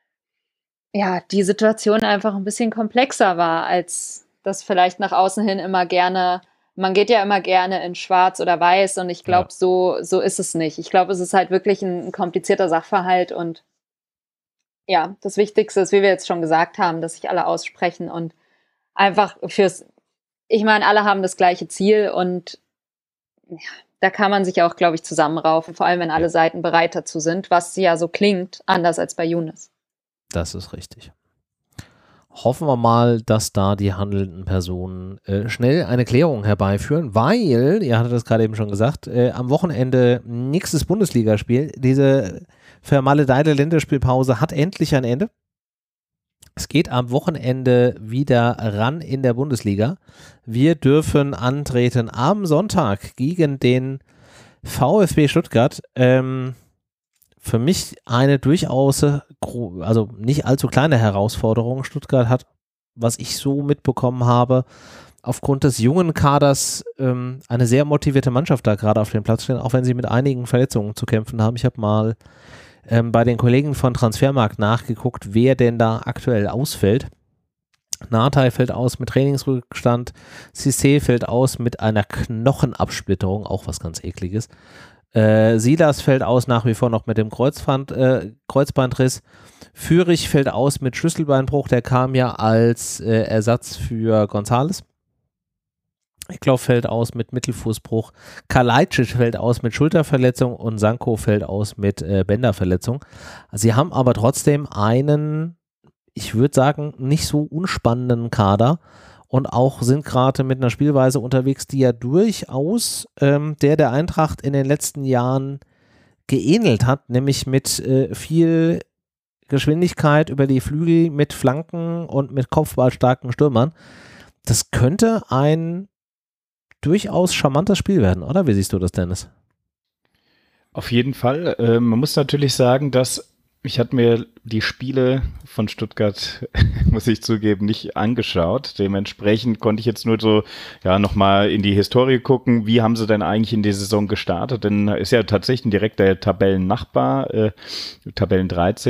ja die Situation einfach ein bisschen komplexer war, als das vielleicht nach außen hin immer gerne, man geht ja immer gerne in schwarz oder weiß und ich glaube, so ist es nicht. Ich glaube, es ist halt wirklich ein komplizierter Sachverhalt und ja, das Wichtigste ist, wie wir jetzt schon gesagt haben, dass sich alle aussprechen und einfach ich meine, alle haben das gleiche Ziel und ja, da kann man sich auch, glaube ich, zusammenraufen, vor allem wenn alle Seiten bereit dazu sind, was ja so klingt, anders als bei Younes. Das ist richtig. Hoffen wir mal, dass da die handelnden Personen schnell eine Klärung herbeiführen, weil, ihr hattet das gerade eben schon gesagt, am Wochenende nächstes Bundesligaspiel, diese vermaledeite Länderspielpause hat endlich ein Ende. Es geht am Wochenende wieder ran in der Bundesliga. Wir dürfen antreten am Sonntag gegen den VfB Stuttgart. Für mich eine durchaus, also nicht allzu kleine Herausforderung. Stuttgart hat, was ich so mitbekommen habe, aufgrund des jungen Kaders eine sehr motivierte Mannschaft da gerade auf dem Platz stehen, auch wenn sie mit einigen Verletzungen zu kämpfen haben. Ich habe mal bei den Kollegen von Transfermarkt nachgeguckt, wer denn da aktuell ausfällt. Natai fällt aus mit Trainingsrückstand, Cissé fällt aus mit einer Knochenabsplitterung, auch was ganz ekliges. Silas fällt aus nach wie vor noch mit dem Kreuzbandriss. Führig fällt aus mit Schlüsselbeinbruch, der kam ja als Ersatz für González. Ekloff fällt aus mit Mittelfußbruch, Kalajdzic fällt aus mit Schulterverletzung und Sanko fällt aus mit Bänderverletzung. Sie haben aber trotzdem einen, ich würde sagen, nicht so unspannenden Kader und auch sind gerade mit einer Spielweise unterwegs, die ja durchaus der Eintracht in den letzten Jahren geähnelt hat, nämlich mit viel Geschwindigkeit über die Flügel, mit Flanken und mit kopfballstarken Stürmern. Das könnte ein durchaus charmantes Spiel werden, oder? Wie siehst du das, Dennis? Auf jeden Fall. Man muss natürlich sagen, dass ich hatte mir die Spiele von Stuttgart, muss ich zugeben, nicht angeschaut. Dementsprechend konnte ich jetzt nur so nochmal in die Historie gucken, wie haben sie denn eigentlich in die Saison gestartet? Denn ist ja tatsächlich ein direkter Tabellennachbar, Tabellen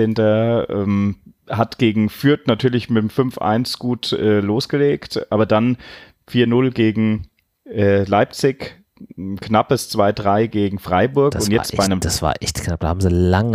13. Hat gegen Fürth natürlich mit dem 5-1 gut losgelegt, aber dann 4-0 gegen Leipzig, ein knappes 2-3 gegen Freiburg. Das war echt knapp, da haben sie lange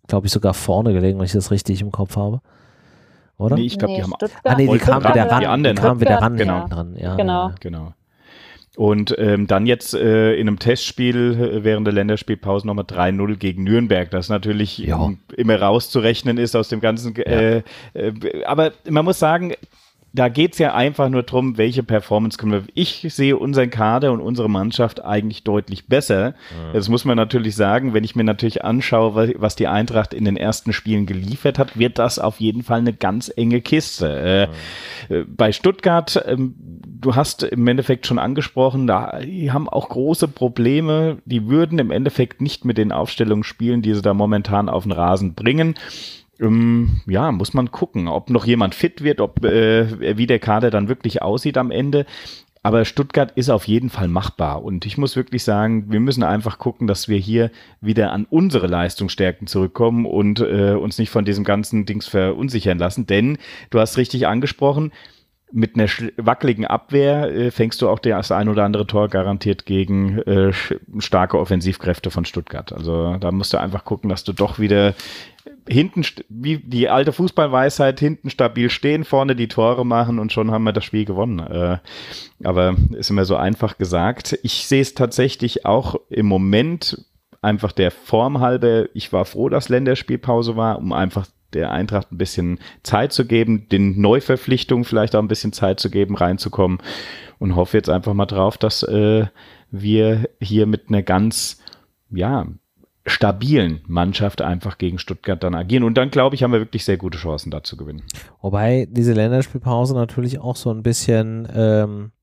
glaube ich, sogar vorne gelegen, wenn ich das richtig im Kopf habe. Oder? Nee, ich glaube, die haben Stuttgart. Die kamen wieder ran. Die anderen kamen wieder ran. Genau. Dran. Ja, Genau. Ja. Genau. Und dann jetzt in einem Testspiel während der Länderspielpause nochmal 3-0 gegen Nürnberg, das natürlich immer rauszurechnen ist aus dem ganzen. Aber man muss sagen, da geht es ja einfach nur darum, welche Performance können wir. Ich sehe unseren Kader und unsere Mannschaft eigentlich deutlich besser. Das muss man natürlich sagen. Wenn ich mir natürlich anschaue, was die Eintracht in den ersten Spielen geliefert hat, wird das auf jeden Fall eine ganz enge Kiste. Bei Stuttgart, du hast im Endeffekt schon angesprochen, die haben auch große Probleme. Die würden im Endeffekt nicht mit den Aufstellungen spielen, die sie da momentan auf den Rasen bringen. Muss man gucken, ob noch jemand fit wird, wie der Kader dann wirklich aussieht am Ende. Aber Stuttgart ist auf jeden Fall machbar. Und ich muss wirklich sagen, wir müssen einfach gucken, dass wir hier wieder an unsere Leistungsstärken zurückkommen und uns nicht von diesem ganzen Dings verunsichern lassen. Denn, du hast richtig angesprochen, mit einer wackeligen Abwehr fängst du auch das ein oder andere Tor garantiert gegen starke Offensivkräfte von Stuttgart. Also da musst du einfach gucken, dass du doch wieder hinten, wie die alte Fußballweisheit, hinten stabil stehen, vorne die Tore machen und schon haben wir das Spiel gewonnen. Aber ist immer so einfach gesagt. Ich sehe es tatsächlich auch im Moment einfach der Form halber. Ich war froh, dass Länderspielpause war, um einfach der Eintracht ein bisschen Zeit zu geben, den Neuverpflichtungen vielleicht auch ein bisschen Zeit zu geben, reinzukommen, und hoffe jetzt einfach mal drauf, dass wir hier mit einer ganz, stabilen Mannschaft einfach gegen Stuttgart dann agieren. Und dann, glaube ich, haben wir wirklich sehr gute Chancen, da zu gewinnen. Wobei diese Länderspielpause natürlich auch so ein bisschen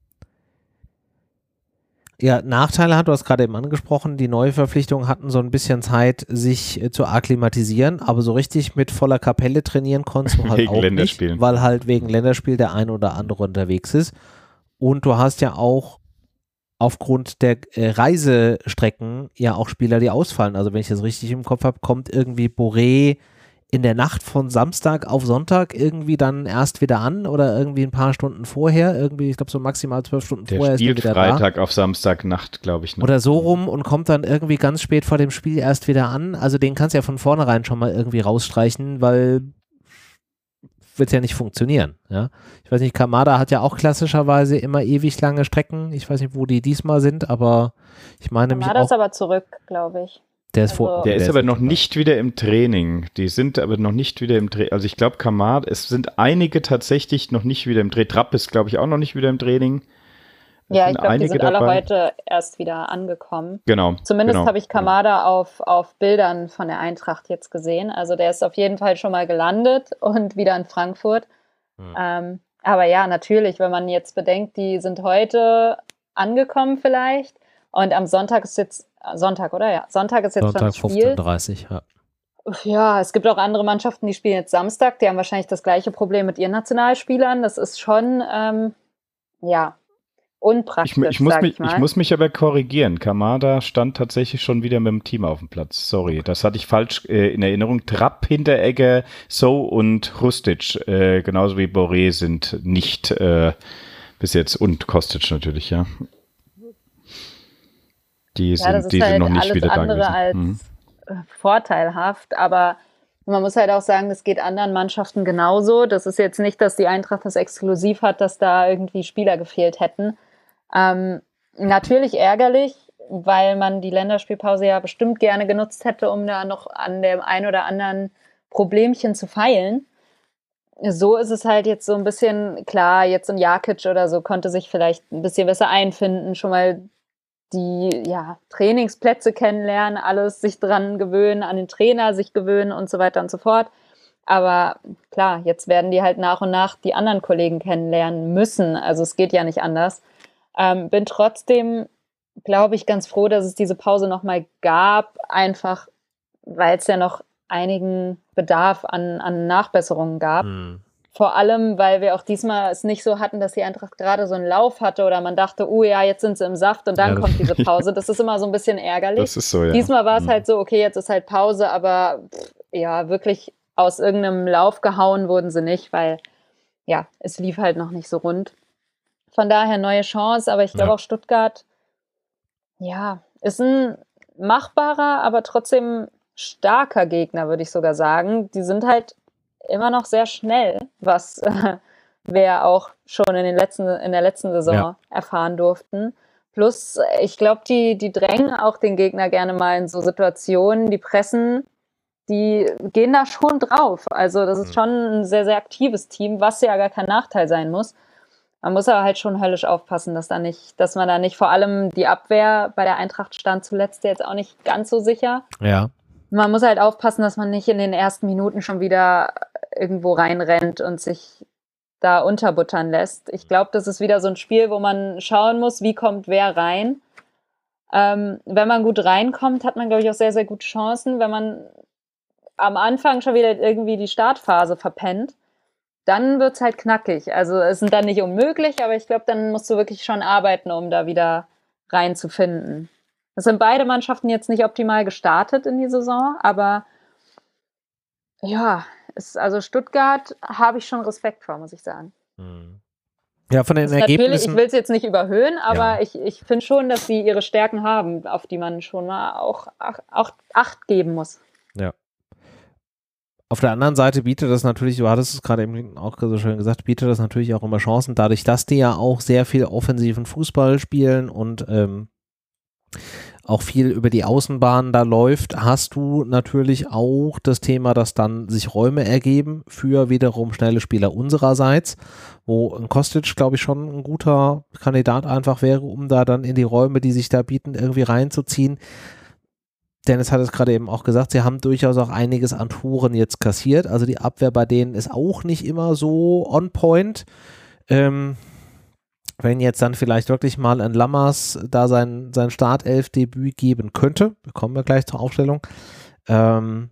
Nachteile hat. Du hast gerade eben angesprochen, die Neuverpflichtungen hatten so ein bisschen Zeit, sich zu akklimatisieren, aber so richtig mit voller Kapelle trainieren konntest du halt wegen auch Länderspielen. nicht, weil halt wegen Länderspiel der ein oder andere unterwegs ist. Und du hast ja auch aufgrund der Reisestrecken ja auch Spieler, die ausfallen. Also wenn ich das richtig im Kopf habe, kommt irgendwie Boré in der Nacht von Samstag auf Sonntag irgendwie dann erst wieder an oder irgendwie ein paar Stunden vorher, irgendwie, ich glaube so maximal 12 Stunden vorher ist er wieder da. Der spielt Freitag auf Samstagnacht, glaube ich. Ne? Oder so rum und kommt dann irgendwie ganz spät vor dem Spiel erst wieder an. Also den kannst du ja von vornherein schon mal irgendwie rausstreichen, weil wird ja nicht funktionieren. Ja? Ich weiß nicht, Kamada hat ja auch klassischerweise immer ewig lange Strecken. Ich weiß nicht, wo die diesmal sind, aber ich meine mich Kamada auch. ist aber zurück, glaube ich. Der ist, der ist aber noch nicht wieder im Training. Die sind aber noch nicht wieder im Training. Also ich glaube, Kamada, es sind einige tatsächlich noch nicht wieder im Training. Trapp ist, glaube ich, auch noch nicht wieder im Training. Ja, ich glaube, die sind alle heute erst wieder angekommen. Genau. Zumindest habe ich Kamada auf Bildern von der Eintracht jetzt gesehen. Also der ist auf jeden Fall schon mal gelandet und wieder in Frankfurt. Aber ja, natürlich, wenn man jetzt bedenkt, die sind heute angekommen vielleicht und am Sonntag ist jetzt Sonntag, oder? Ja, Sonntag ist jetzt Sonntag schon Spiel. 15:30, ja. Ja, es gibt auch andere Mannschaften, die spielen jetzt Samstag. Die haben wahrscheinlich das gleiche Problem mit ihren Nationalspielern. Das ist schon, unpraktisch, ich muss mich aber korrigieren. Kamada stand tatsächlich schon wieder mit dem Team auf dem Platz. Sorry, das hatte ich falsch in Erinnerung. Trapp, Hinteregger, So und Hrustic, genauso wie Boré, sind nicht bis jetzt, und Kostic natürlich, ja. Die sind noch nicht wieder da gewesen. Als vorteilhaft, aber man muss halt auch sagen, das geht anderen Mannschaften genauso. Das ist jetzt nicht, dass die Eintracht das exklusiv hat, dass da irgendwie Spieler gefehlt hätten. Natürlich ärgerlich, weil man die Länderspielpause ja bestimmt gerne genutzt hätte, um da noch an dem ein oder anderen Problemchen zu feilen. So ist es halt jetzt so ein bisschen, klar, jetzt ein Jakic oder so konnte sich vielleicht ein bisschen besser einfinden, schon mal die Trainingsplätze kennenlernen, alles sich dran gewöhnen, an den Trainer sich gewöhnen und so weiter und so fort. Aber klar, jetzt werden die halt nach und nach die anderen Kollegen kennenlernen müssen. Also es geht ja nicht anders. Bin trotzdem, glaube ich, ganz froh, dass es diese Pause nochmal gab, einfach weil es ja noch einigen Bedarf an Nachbesserungen gab. Vor allem, weil wir auch diesmal es nicht so hatten, dass die Eintracht gerade so einen Lauf hatte oder man dachte, oh ja, jetzt sind sie im Saft und dann kommt diese Pause. Das ist immer so ein bisschen ärgerlich. Das ist so, ja. Diesmal war es halt so, okay, jetzt ist halt Pause, aber wirklich aus irgendeinem Lauf gehauen wurden sie nicht, weil es lief halt noch nicht so rund. Von daher neue Chance, aber ich glaube auch Stuttgart, ist ein machbarer, aber trotzdem starker Gegner, würde ich sogar sagen. Die sind halt immer noch sehr schnell, was wir auch schon in der letzten Saison erfahren durften. Plus, ich glaube, die drängen auch den Gegner gerne mal in so Situationen, die pressen, die gehen da schon drauf. Also das ist schon ein sehr, sehr aktives Team, was ja gar kein Nachteil sein muss. Man muss aber halt schon höllisch aufpassen, dass man da nicht, vor allem die Abwehr bei der Eintracht stand zuletzt jetzt auch nicht ganz so sicher. Ja. Man muss halt aufpassen, dass man nicht in den ersten Minuten schon wieder irgendwo reinrennt und sich da unterbuttern lässt. Ich glaube, das ist wieder so ein Spiel, wo man schauen muss, wie kommt wer rein. Wenn man gut reinkommt, hat man, glaube ich, auch sehr, sehr gute Chancen. Wenn man am Anfang schon wieder irgendwie die Startphase verpennt, dann wird es halt knackig. Also es ist dann nicht unmöglich, aber ich glaube, dann musst du wirklich schon arbeiten, um da wieder reinzufinden. Es sind beide Mannschaften jetzt nicht optimal gestartet in die Saison, aber ja, also Stuttgart habe ich schon Respekt vor, muss ich sagen. Ja, von den Ergebnissen. Ich will es jetzt nicht überhöhen, aber ich finde schon, dass sie ihre Stärken haben, auf die man schon mal auch Acht geben muss. Ja. Auf der anderen Seite bietet das natürlich, du hattest es gerade eben auch so schön gesagt, bietet das natürlich auch immer Chancen, dadurch, dass die ja auch sehr viel offensiven Fußball spielen und auch viel über die Außenbahn da läuft, hast du natürlich auch das Thema, dass dann sich Räume ergeben für wiederum schnelle Spieler unsererseits, wo ein Kostic, glaube ich, schon ein guter Kandidat einfach wäre, um da dann in die Räume, die sich da bieten, irgendwie reinzuziehen. Dennis hat es gerade eben auch gesagt, sie haben durchaus auch einiges an Toren jetzt kassiert. Also die Abwehr bei denen ist auch nicht immer so on point. Wenn jetzt dann vielleicht wirklich mal ein Lammers da sein Startelf-Debüt geben könnte, kommen wir gleich zur Aufstellung, dann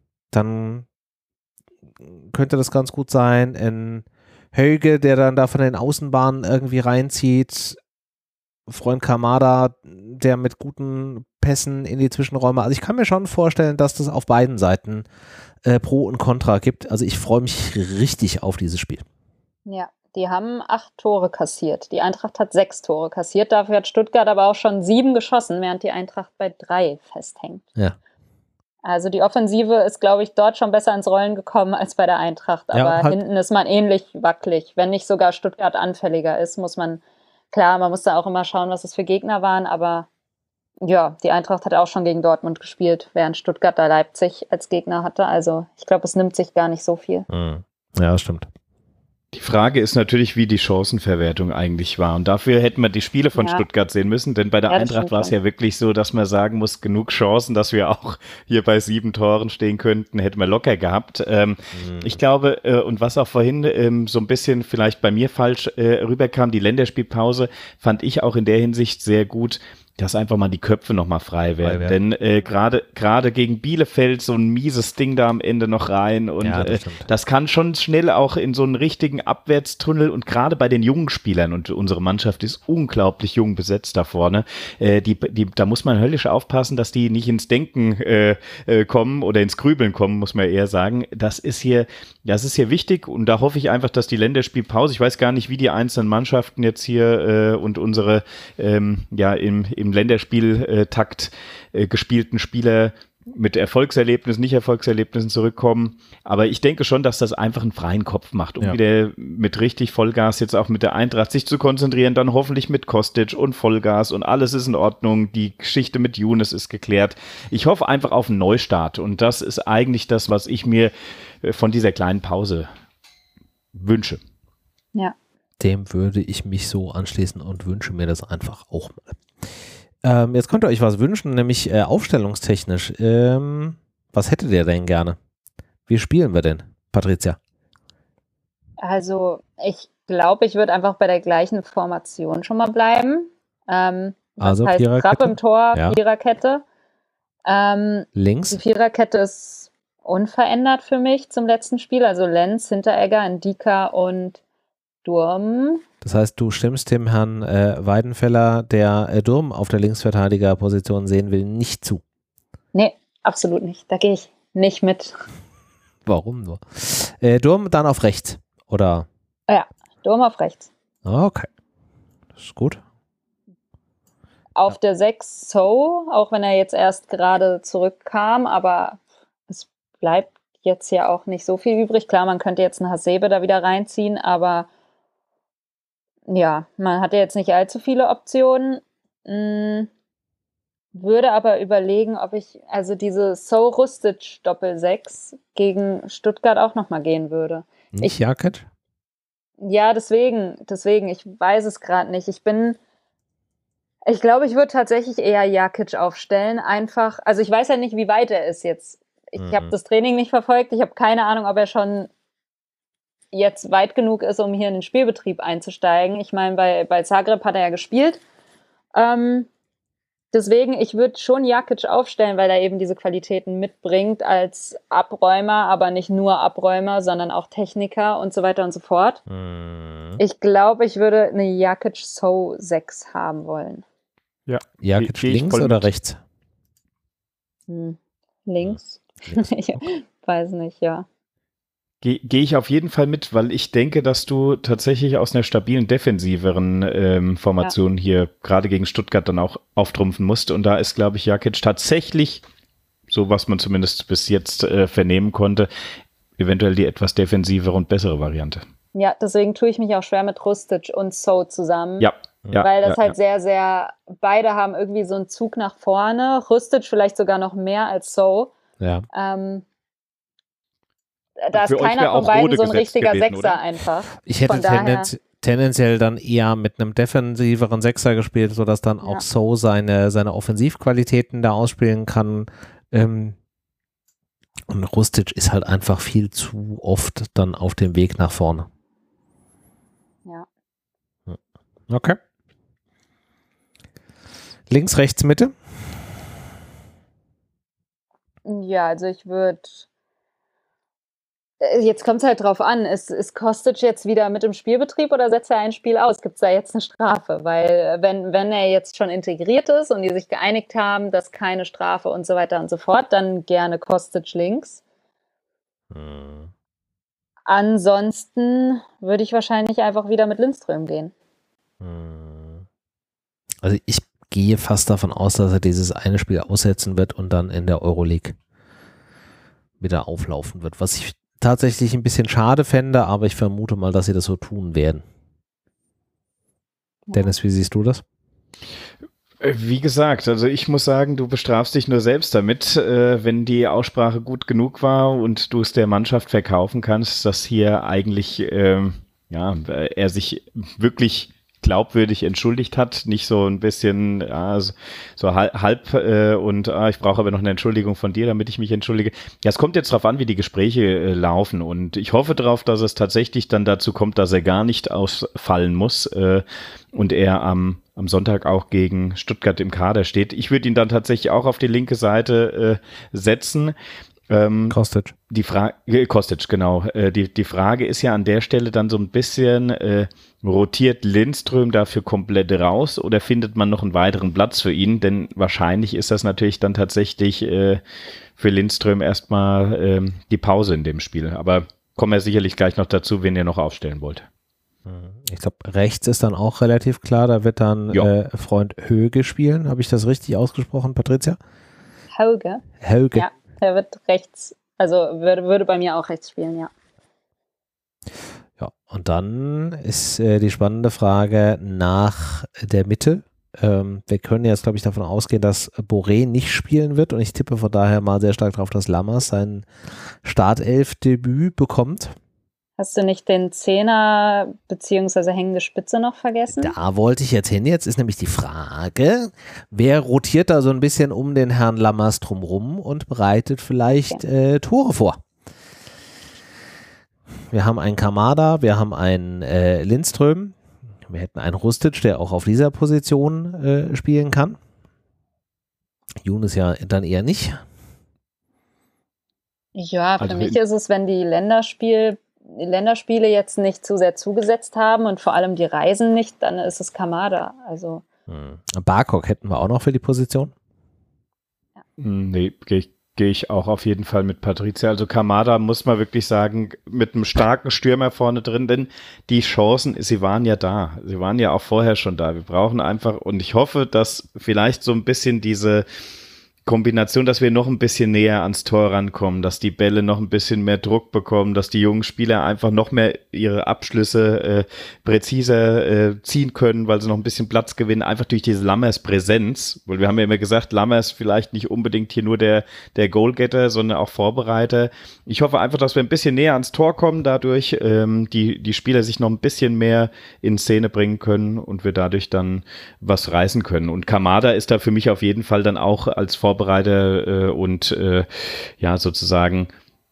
könnte das ganz gut sein. Ein Höge, der dann da von den Außenbahnen irgendwie reinzieht, Freund Kamada, der mit guten Pässen in die Zwischenräume, also ich kann mir schon vorstellen, dass das auf beiden Seiten Pro und Contra gibt. Also ich freue mich richtig auf dieses Spiel. Ja, die haben 8 Tore kassiert. Die Eintracht hat 6 Tore kassiert. Dafür hat Stuttgart aber auch schon 7 geschossen, während die Eintracht bei 3 festhängt. Ja. Also die Offensive ist, glaube ich, dort schon besser ins Rollen gekommen als bei der Eintracht. Aber ja, halt hinten ist man ähnlich wackelig. Wenn nicht sogar Stuttgart anfälliger ist, man muss da auch immer schauen, was es für Gegner waren. Aber ja, die Eintracht hat auch schon gegen Dortmund gespielt, während Stuttgart da Leipzig als Gegner hatte. Also ich glaube, es nimmt sich gar nicht so viel. Ja, das stimmt. Die Frage ist natürlich, wie die Chancenverwertung eigentlich war. Und dafür hätten wir die Spiele von Stuttgart sehen müssen, denn bei der Eintracht war es ja wirklich so, dass man sagen muss, genug Chancen, dass wir auch hier bei 7 Toren stehen könnten, hätten wir locker gehabt. Ich glaube, und was auch vorhin so ein bisschen vielleicht bei mir falsch rüberkam, die Länderspielpause fand ich auch in der Hinsicht sehr gut, dass einfach mal die Köpfe nochmal frei werden. Denn gerade gegen Bielefeld so ein mieses Ding da am Ende noch rein und das kann schon schnell auch in so einen richtigen Abwärtstunnel und gerade bei den jungen Spielern, und unsere Mannschaft ist unglaublich jung besetzt da vorne, da muss man höllisch aufpassen, dass die nicht ins Denken kommen oder ins Grübeln kommen, muss man eher sagen. Das ist hier wichtig und da hoffe ich einfach, dass die Länderspielpause, ich weiß gar nicht, wie die einzelnen Mannschaften jetzt hier und unsere im Länderspieltakt gespielten Spieler mit Erfolgserlebnissen, Nicht-Erfolgserlebnissen zurückkommen. Aber ich denke schon, dass das einfach einen freien Kopf macht, um wieder mit richtig Vollgas jetzt auch mit der Eintracht sich zu konzentrieren, dann hoffentlich mit Kostic und Vollgas und alles ist in Ordnung. Die Geschichte mit Younes ist geklärt. Ich hoffe einfach auf einen Neustart und das ist eigentlich das, was ich mir von dieser kleinen Pause wünsche. Ja. Dem würde ich mich so anschließen und wünsche mir das einfach auch mal. Jetzt könnt ihr euch was wünschen, nämlich aufstellungstechnisch. Was hättet ihr denn gerne? Wie spielen wir denn, Patricia? Also ich glaube, ich würde einfach bei der gleichen Formation schon mal bleiben. Also heißt Viererkette? Trapp im Tor, Ja. Viererkette. Links? Die Viererkette ist unverändert für mich zum letzten Spiel. Also Lenz, Hinteregger, Ndika und Durm. Das heißt, du stimmst dem Herrn Weidenfeller, der Durm auf der Linksverteidigerposition sehen will, nicht zu. Nee, absolut nicht. Da gehe ich nicht mit. Warum nur? Durm dann auf rechts, oder? Ja, Durm auf rechts. Okay, das ist gut. Auf der 6 So, auch wenn er jetzt erst gerade zurückkam, aber bleibt jetzt ja auch nicht so viel übrig. Klar, man könnte jetzt einen Hasebe da wieder reinziehen, aber ja, man hat ja jetzt nicht allzu viele Optionen. Würde aber überlegen, ob ich also diese So Rustic Doppel-6 gegen Stuttgart auch nochmal gehen würde. Nicht Jakic? Ja, deswegen, ich weiß es gerade nicht. Ich glaube, ich würde tatsächlich eher Jakic aufstellen. Einfach, also ich weiß ja nicht, wie weit er ist jetzt. Ich habe das Training nicht verfolgt. Ich habe keine Ahnung, ob er schon jetzt weit genug ist, um hier in den Spielbetrieb einzusteigen. Ich meine, bei Zagreb hat er ja gespielt. Deswegen, ich würde schon Jakic aufstellen, weil er eben diese Qualitäten mitbringt als Abräumer, aber nicht nur Abräumer, sondern auch Techniker und so weiter und so fort. Ich glaube, ich würde eine Jakic So 6 haben wollen. Ja. Jakic links oder rechts? Links. Ich weiß nicht, ja. Gehe ich auf jeden Fall mit, weil ich denke, dass du tatsächlich aus einer stabilen, defensiveren Formation hier gerade gegen Stuttgart dann auch auftrumpfen musst. Und da ist, glaube ich, Jakic tatsächlich, so was man zumindest bis jetzt vernehmen konnte, eventuell die etwas defensivere und bessere Variante. Ja, deswegen tue ich mich auch schwer mit Rustic und So zusammen. Ja. Weil das halt sehr, sehr, beide haben irgendwie so einen Zug nach vorne. Rustic vielleicht sogar noch mehr als So. Ja. Da ist keiner von beiden so ein richtiger gewesen, Sechser oder? Einfach. Ich hätte tendenziell dann eher mit einem defensiveren Sechser gespielt, sodass dann auch So seine Offensivqualitäten da ausspielen kann. Und Rustic ist halt einfach viel zu oft dann auf dem Weg nach vorne. Ja. Okay. Links, rechts, Mitte? Ja, also ich würde... Jetzt kommt es halt drauf an, ist Kostic jetzt wieder mit im Spielbetrieb oder setzt er ein Spiel aus? Gibt es da jetzt eine Strafe? Weil wenn er jetzt schon integriert ist und die sich geeinigt haben, dass keine Strafe und so weiter und so fort, dann gerne Kostic links. Ansonsten würde ich wahrscheinlich einfach wieder mit Lindström gehen. Also ich gehe fast davon aus, dass er dieses eine Spiel aussetzen wird und dann in der Euroleague wieder auflaufen wird, was ich tatsächlich ein bisschen schade fände, aber ich vermute mal, dass sie das so tun werden. Ja. Dennis, wie siehst du das? Wie gesagt, also ich muss sagen, du bestrafst dich nur selbst damit, wenn die Aussprache gut genug war und du es der Mannschaft verkaufen kannst, dass hier eigentlich er sich wirklich glaubwürdig entschuldigt hat, nicht so ein bisschen so halb ich brauche aber noch eine Entschuldigung von dir, damit ich mich entschuldige. Ja, es kommt jetzt darauf an, wie die Gespräche laufen und ich hoffe darauf, dass es tatsächlich dann dazu kommt, dass er gar nicht ausfallen muss und er am Sonntag auch gegen Stuttgart im Kader steht. Ich würde ihn dann tatsächlich auch auf die linke Seite setzen. Kostic. Kostic, genau. Die Frage ist ja an der Stelle dann so ein bisschen, rotiert Lindström dafür komplett raus oder findet man noch einen weiteren Platz für ihn? Denn wahrscheinlich ist das natürlich dann tatsächlich für Lindström erstmal die Pause in dem Spiel. Aber kommen wir sicherlich gleich noch dazu, wen ihr noch aufstellen wollt. Ich glaube, rechts ist dann auch relativ klar, da wird dann Freund Höge spielen. Habe ich das richtig ausgesprochen, Patricia? Höge. Ja. Er wird rechts, also würde bei mir auch rechts spielen, ja. Ja, und dann ist die spannende Frage nach der Mitte. Wir können jetzt, glaube ich, davon ausgehen, dass Boré nicht spielen wird und ich tippe von daher mal sehr stark darauf, dass Lammers sein Startelf-Debüt bekommt. Hast du nicht den Zehner bzw. hängende Spitze noch vergessen? Da wollte ich jetzt hin. Jetzt ist nämlich die Frage, wer rotiert da so ein bisschen um den Herrn Lammers drumrum und bereitet vielleicht Tore vor? Wir haben einen Kamada, wir haben einen Lindström, wir hätten einen Rustic, der auch auf dieser Position spielen kann. Younes ja dann eher nicht. Ja, für mich ist es, wenn die Länderspiele jetzt nicht zu sehr zugesetzt haben und vor allem die Reisen nicht, dann ist es Kamada. Also. Barkok hätten wir auch noch für die Position? Ja. Nee, gehe ich auch auf jeden Fall mit Patricia. Also Kamada muss man wirklich sagen, mit einem starken Stürmer vorne drin, denn die Chancen, sie waren ja da. Sie waren ja auch vorher schon da. Wir brauchen einfach, und ich hoffe, dass vielleicht so ein bisschen diese Kombination, dass wir noch ein bisschen näher ans Tor rankommen, dass die Bälle noch ein bisschen mehr Druck bekommen, dass die jungen Spieler einfach noch mehr ihre Abschlüsse präziser ziehen können, weil sie noch ein bisschen Platz gewinnen, einfach durch diese Lammers-Präsenz, weil wir haben ja immer gesagt, Lammers vielleicht nicht unbedingt hier nur der Goalgetter, sondern auch Vorbereiter. Ich hoffe einfach, dass wir ein bisschen näher ans Tor kommen, dadurch die Spieler sich noch ein bisschen mehr in Szene bringen können und wir dadurch dann was reißen können. Und Kamada ist da für mich auf jeden Fall dann auch als Vorbereiter und sozusagen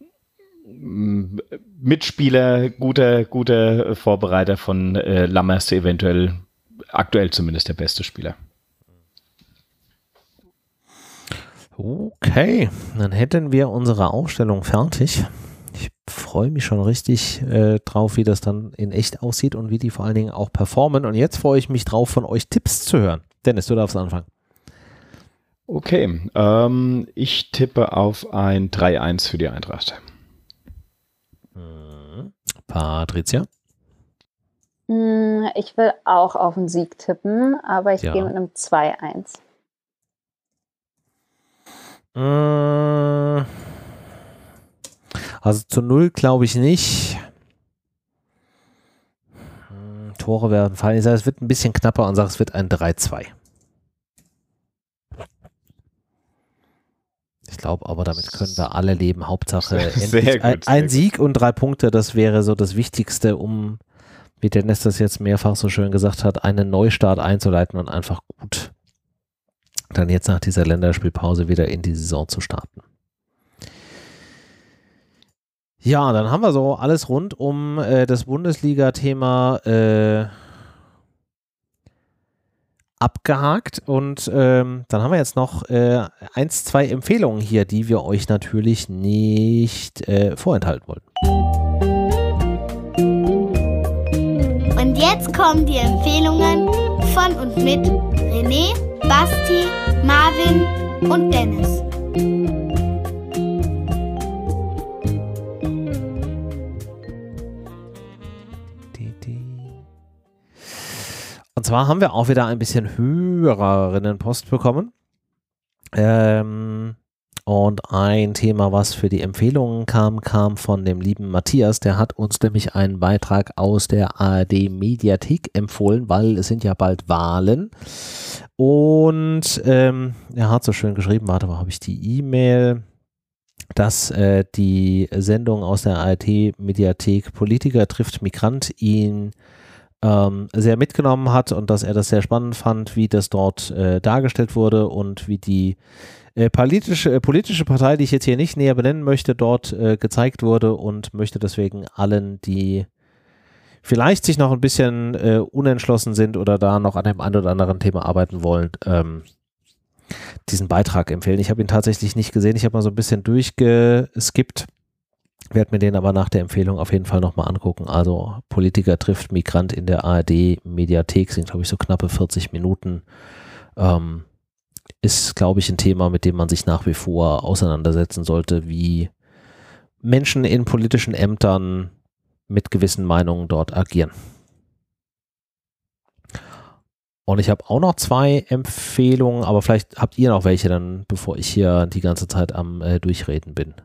Mitspieler, guter Vorbereiter von Lammers, eventuell aktuell zumindest der beste Spieler. Okay, dann hätten wir unsere Aufstellung fertig. Ich freue mich schon richtig drauf, wie das dann in echt aussieht und wie die vor allen Dingen auch performen. Und jetzt freue ich mich drauf, von euch Tipps zu hören. Dennis, du darfst anfangen. Okay, ich tippe auf ein 3-1 für die Eintracht. Patricia? Ich will auch auf einen Sieg tippen, aber ich gehe mit einem 2-1. Also zu 0 glaube ich nicht. Tore werden fallen. Ich sage, es wird ein bisschen knapper und sage, es wird ein 3-2. Ich glaube aber, damit können wir alle leben. Hauptsache ein Sieg und 3 Punkte, das wäre so das Wichtigste, um, wie Dennis das jetzt mehrfach so schön gesagt hat, einen Neustart einzuleiten und einfach gut dann jetzt nach dieser Länderspielpause wieder in die Saison zu starten. Ja, dann haben wir so alles rund um das Bundesliga-Thema abgehakt und dann haben wir jetzt noch 2 Empfehlungen hier, die wir euch natürlich nicht vorenthalten wollten. Und jetzt kommen die Empfehlungen von und mit René, Basti, Marvin und Dennis. Und zwar haben wir auch wieder ein bisschen Hörerinnenpost bekommen. Und ein Thema, was für die Empfehlungen kam von dem lieben Matthias. Der hat uns nämlich einen Beitrag aus der ARD-Mediathek empfohlen, weil es sind ja bald Wahlen. Und er hat so schön geschrieben, warte mal, habe ich die E-Mail, dass die Sendung aus der ARD-Mediathek Politiker trifft Migrant ihn sehr mitgenommen hat und dass er das sehr spannend fand, wie das dort dargestellt wurde und wie die politische Partei, die ich jetzt hier nicht näher benennen möchte, dort gezeigt wurde und möchte deswegen allen, die vielleicht sich noch ein bisschen unentschlossen sind oder da noch an dem einen oder anderen Thema arbeiten wollen, diesen Beitrag empfehlen. Ich habe ihn tatsächlich nicht gesehen, ich habe mal so ein bisschen durchgeskippt. Werde mir den aber nach der Empfehlung auf jeden Fall nochmal angucken. Also Politiker trifft Migrant in der ARD-Mediathek, sind glaube ich so knappe 40 Minuten. Ist glaube ich ein Thema, mit dem man sich nach wie vor auseinandersetzen sollte, wie Menschen in politischen Ämtern mit gewissen Meinungen dort agieren. Und ich habe auch noch 2 Empfehlungen, aber vielleicht habt ihr noch welche dann, bevor ich hier die ganze Zeit am Durchreden bin.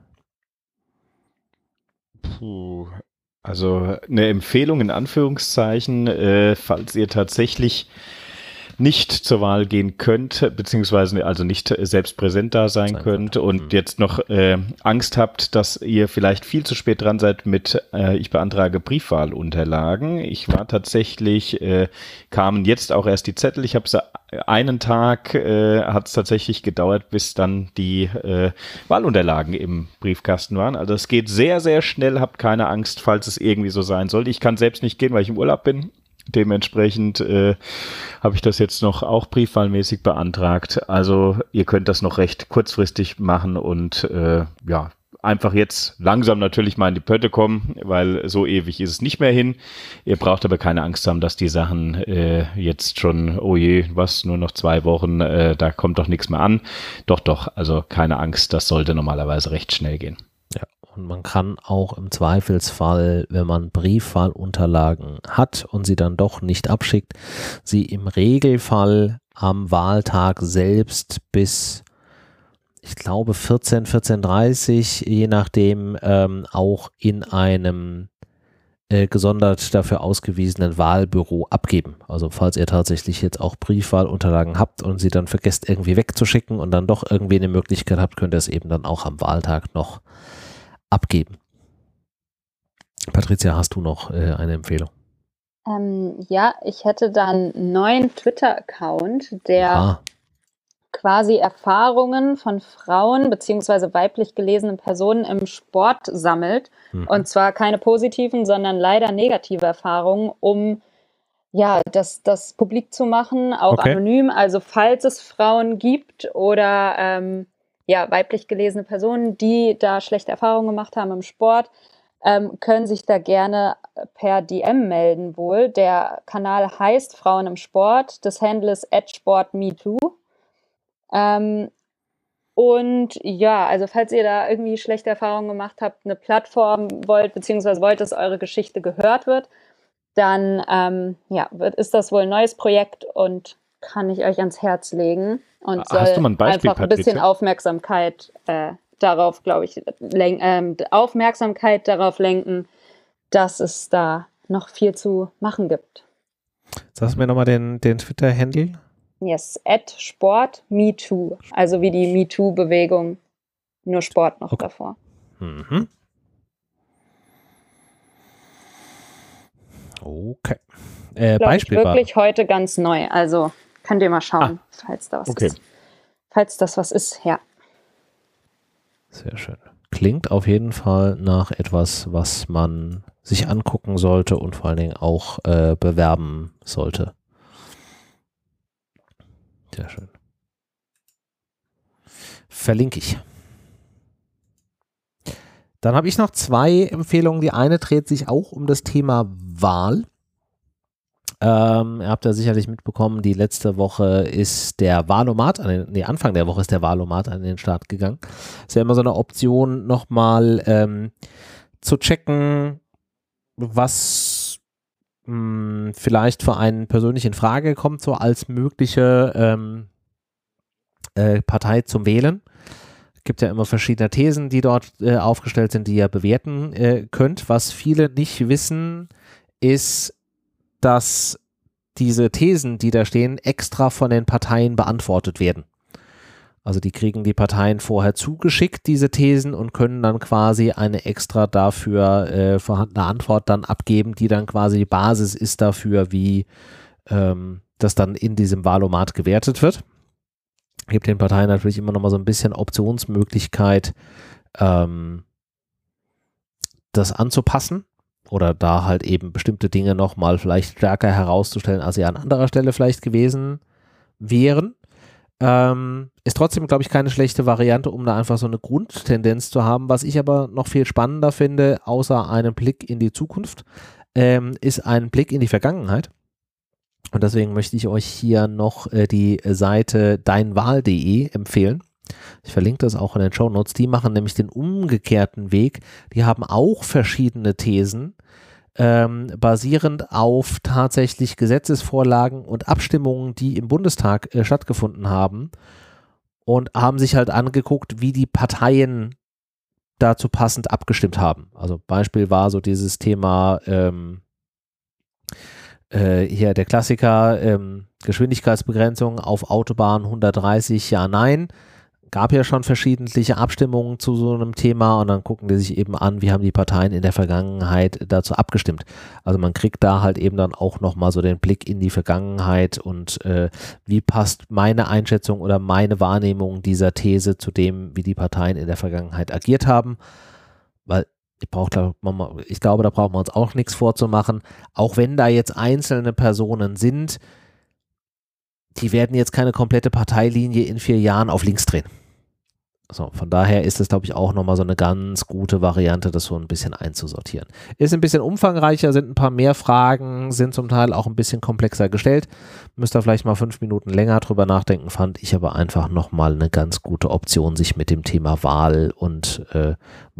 Also eine Empfehlung in Anführungszeichen, falls ihr tatsächlich nicht zur Wahl gehen könnt, beziehungsweise also nicht selbst präsent da sein könnt und jetzt noch Angst habt, dass ihr vielleicht viel zu spät dran seid mit ich beantrage Briefwahlunterlagen. Ich war tatsächlich, kamen jetzt auch erst die Zettel. Ich habe einen Tag hat es tatsächlich gedauert, bis dann die Wahlunterlagen im Briefkasten waren. Also es geht sehr, sehr schnell. Habt keine Angst, falls es irgendwie so sein sollte. Ich kann selbst nicht gehen, weil ich im Urlaub bin. Dementsprechend habe ich das jetzt noch auch briefwahlmäßig beantragt. Also ihr könnt das noch recht kurzfristig machen und einfach jetzt langsam natürlich mal in die Pötte kommen, weil so ewig ist es nicht mehr hin. Ihr braucht aber keine Angst haben, dass die Sachen jetzt schon, oh je, was, nur noch 2 Wochen, da kommt doch nichts mehr an. Doch, also keine Angst, das sollte normalerweise recht schnell gehen. Ja, und man kann auch im Zweifelsfall, wenn man Briefwahlunterlagen hat und sie dann doch nicht abschickt, sie im Regelfall am Wahltag selbst bis ich glaube 14:30, je nachdem, auch in einem gesondert dafür ausgewiesenen Wahlbüro abgeben. Also falls ihr tatsächlich jetzt auch Briefwahlunterlagen habt und sie dann vergesst irgendwie wegzuschicken und dann doch irgendwie eine Möglichkeit habt, könnt ihr es eben dann auch am Wahltag noch abgeben. Patricia, hast du noch eine Empfehlung? Ja, ich hätte dann einen neuen Twitter-Account, der quasi Erfahrungen von Frauen bzw. weiblich gelesenen Personen im Sport sammelt. Und zwar keine positiven, sondern leider negative Erfahrungen, um ja, das publik zu machen, auch anonym. Also falls es Frauen gibt oder weiblich gelesene Personen, die da schlechte Erfahrungen gemacht haben im Sport, können sich da gerne per DM melden wohl. Der Kanal heißt Frauen im Sport. Das Handle ist @sportmetoo. Und ja, also falls ihr da irgendwie schlechte Erfahrungen gemacht habt, eine Plattform wollt, beziehungsweise wollt, dass eure Geschichte gehört wird, dann ist das wohl ein neues Projekt und kann ich euch ans Herz legen. Und hast du mal ein Beispiel, einfach ein bisschen Patricia? Aufmerksamkeit darauf, glaube ich, Aufmerksamkeit darauf lenken, dass es da noch viel zu machen gibt. Sagst du mir nochmal den Twitter-Handle? Yes, @sportmetoo, also wie die MeToo-Bewegung, nur Sport noch davor. Mhm. Okay. Beispiel wirklich heute ganz neu, also könnt ihr mal schauen, falls da was ist. Falls das was ist, ja. Sehr schön. Klingt auf jeden Fall nach etwas, was man sich angucken sollte und vor allen Dingen auch bewerben sollte. Sehr schön. Verlinke ich. Dann habe ich noch 2 Empfehlungen. Die eine dreht sich auch um das Thema Wahl. Ihr habt ja sicherlich mitbekommen, die letzte Woche ist der Wahlomat, Anfang der Woche ist der Wahlomat an den Start gegangen. Ist ja immer so eine Option, nochmal zu checken, was vielleicht für einen persönlich in Frage kommt, so als mögliche Partei zum Wählen. Es gibt ja immer verschiedene Thesen, die dort aufgestellt sind, die ihr bewerten könnt. Was viele nicht wissen, ist, dass diese Thesen, die da stehen, extra von den Parteien beantwortet werden. Also die kriegen die Parteien vorher zugeschickt, diese Thesen, und können dann quasi eine extra dafür vorhandene Antwort dann abgeben, die dann quasi die Basis ist dafür, wie das dann in diesem Wahlomat gewertet wird. Gibt den Parteien natürlich immer noch mal so ein bisschen Optionsmöglichkeit, das anzupassen. Oder da halt eben bestimmte Dinge nochmal vielleicht stärker herauszustellen, als sie an anderer Stelle vielleicht gewesen wären. Ist trotzdem, glaube ich, keine schlechte Variante, um da einfach so eine Grundtendenz zu haben. Was ich aber noch viel spannender finde, außer einem Blick in die Zukunft, ist ein Blick in die Vergangenheit. Und deswegen möchte ich euch hier noch die Seite deinwahl.de empfehlen. Ich verlinke das auch in den Shownotes. Die machen nämlich den umgekehrten Weg. Die haben auch verschiedene Thesen, basierend auf tatsächlich Gesetzesvorlagen und Abstimmungen, die im Bundestag stattgefunden haben, und haben sich halt angeguckt, wie die Parteien dazu passend abgestimmt haben. Also Beispiel war so dieses Thema hier der Klassiker, Geschwindigkeitsbegrenzung auf Autobahn 130, ja, nein. Gab ja schon verschiedentliche Abstimmungen zu so einem Thema, und dann gucken die sich eben an, wie haben die Parteien in der Vergangenheit dazu abgestimmt. Also man kriegt da halt eben dann auch nochmal so den Blick in die Vergangenheit und wie passt meine Einschätzung oder meine Wahrnehmung dieser These zu dem, wie die Parteien in der Vergangenheit agiert haben. Weil ich glaube, da brauchen wir uns auch nichts vorzumachen. Auch wenn da jetzt einzelne Personen sind, die werden jetzt keine komplette Parteilinie in 4 Jahren auf links drehen. So, von daher ist es, glaube ich, auch nochmal so eine ganz gute Variante, das so ein bisschen einzusortieren. Ist ein bisschen umfangreicher, sind ein paar mehr Fragen, sind zum Teil auch ein bisschen komplexer gestellt. Müsst ihr vielleicht mal 5 Minuten länger drüber nachdenken, fand ich aber einfach nochmal eine ganz gute Option, sich mit dem Thema Wahl und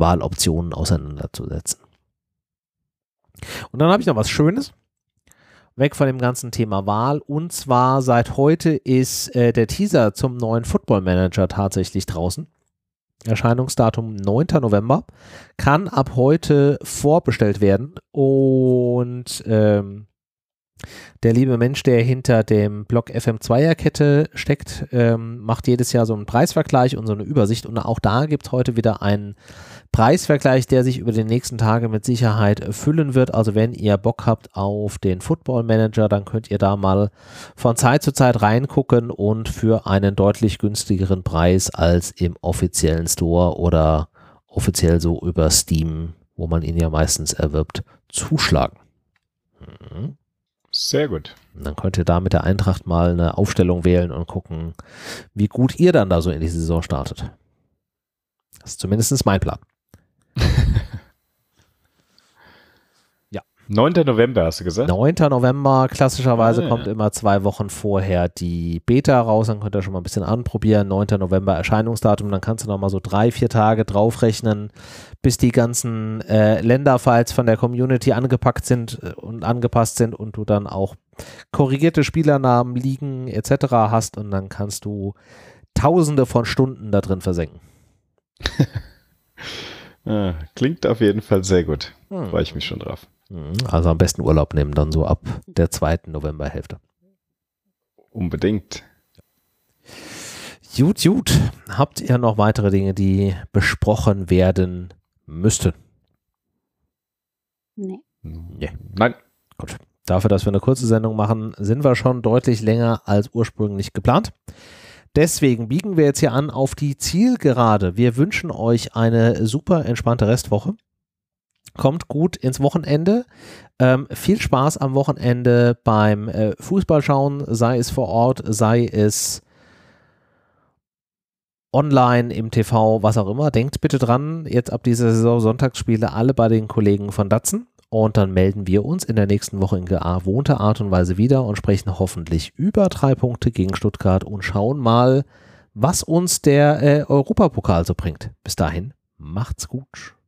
Wahloptionen auseinanderzusetzen. Und dann habe ich noch was Schönes. weg von dem ganzen Thema Wahl. Und zwar seit heute ist der Teaser zum neuen Football Manager tatsächlich draußen. Erscheinungsdatum 9. November. Kann ab heute vorbestellt werden. Und der liebe Mensch, der hinter dem Blog FM2er-Kette steckt, macht jedes Jahr so einen Preisvergleich und so eine Übersicht. Und auch da gibt es heute wieder einen Preisvergleich, der sich über die nächsten Tage mit Sicherheit füllen wird. Also wenn ihr Bock habt auf den Football Manager, dann könnt ihr da mal von Zeit zu Zeit reingucken und für einen deutlich günstigeren Preis als im offiziellen Store oder offiziell so über Steam, wo man ihn ja meistens erwirbt, zuschlagen. Sehr gut. Und dann könnt ihr da mit der Eintracht mal eine Aufstellung wählen und gucken, wie gut ihr dann da so in die Saison startet. Das ist zumindest mein Plan. 9. November hast du gesagt? 9. November, klassischerweise kommt immer 2 Wochen vorher die Beta raus, dann könnt ihr schon mal ein bisschen anprobieren. 9. November Erscheinungsdatum, dann kannst du noch mal so 3-4 Tage draufrechnen, bis die ganzen Länderfiles von der Community angepackt sind und angepasst sind und du dann auch korrigierte Spielernamen, Ligen etc. hast und dann kannst du Tausende von Stunden da drin versenken. Klingt auf jeden Fall sehr gut. Freue ich mich schon drauf. Also am besten Urlaub nehmen, dann so ab der 2. Novemberhälfte. Unbedingt. Gut. Habt ihr noch weitere Dinge, die besprochen werden müssten? Nee. Nein. Gut. Dafür, dass wir eine kurze Sendung machen, sind wir schon deutlich länger als ursprünglich geplant. Deswegen biegen wir jetzt hier an auf die Zielgerade. Wir wünschen euch eine super entspannte Restwoche. Kommt gut ins Wochenende. Viel Spaß am Wochenende beim Fußballschauen, sei es vor Ort, sei es online, im TV, was auch immer. Denkt bitte dran, jetzt ab dieser Saison Sonntagsspiele alle bei den Kollegen von Datsen. Und dann melden wir uns in der nächsten Woche in gewohnter Art und Weise wieder und sprechen hoffentlich über 3 Punkte gegen Stuttgart und schauen mal, was uns der Europapokal so bringt. Bis dahin, macht's gut.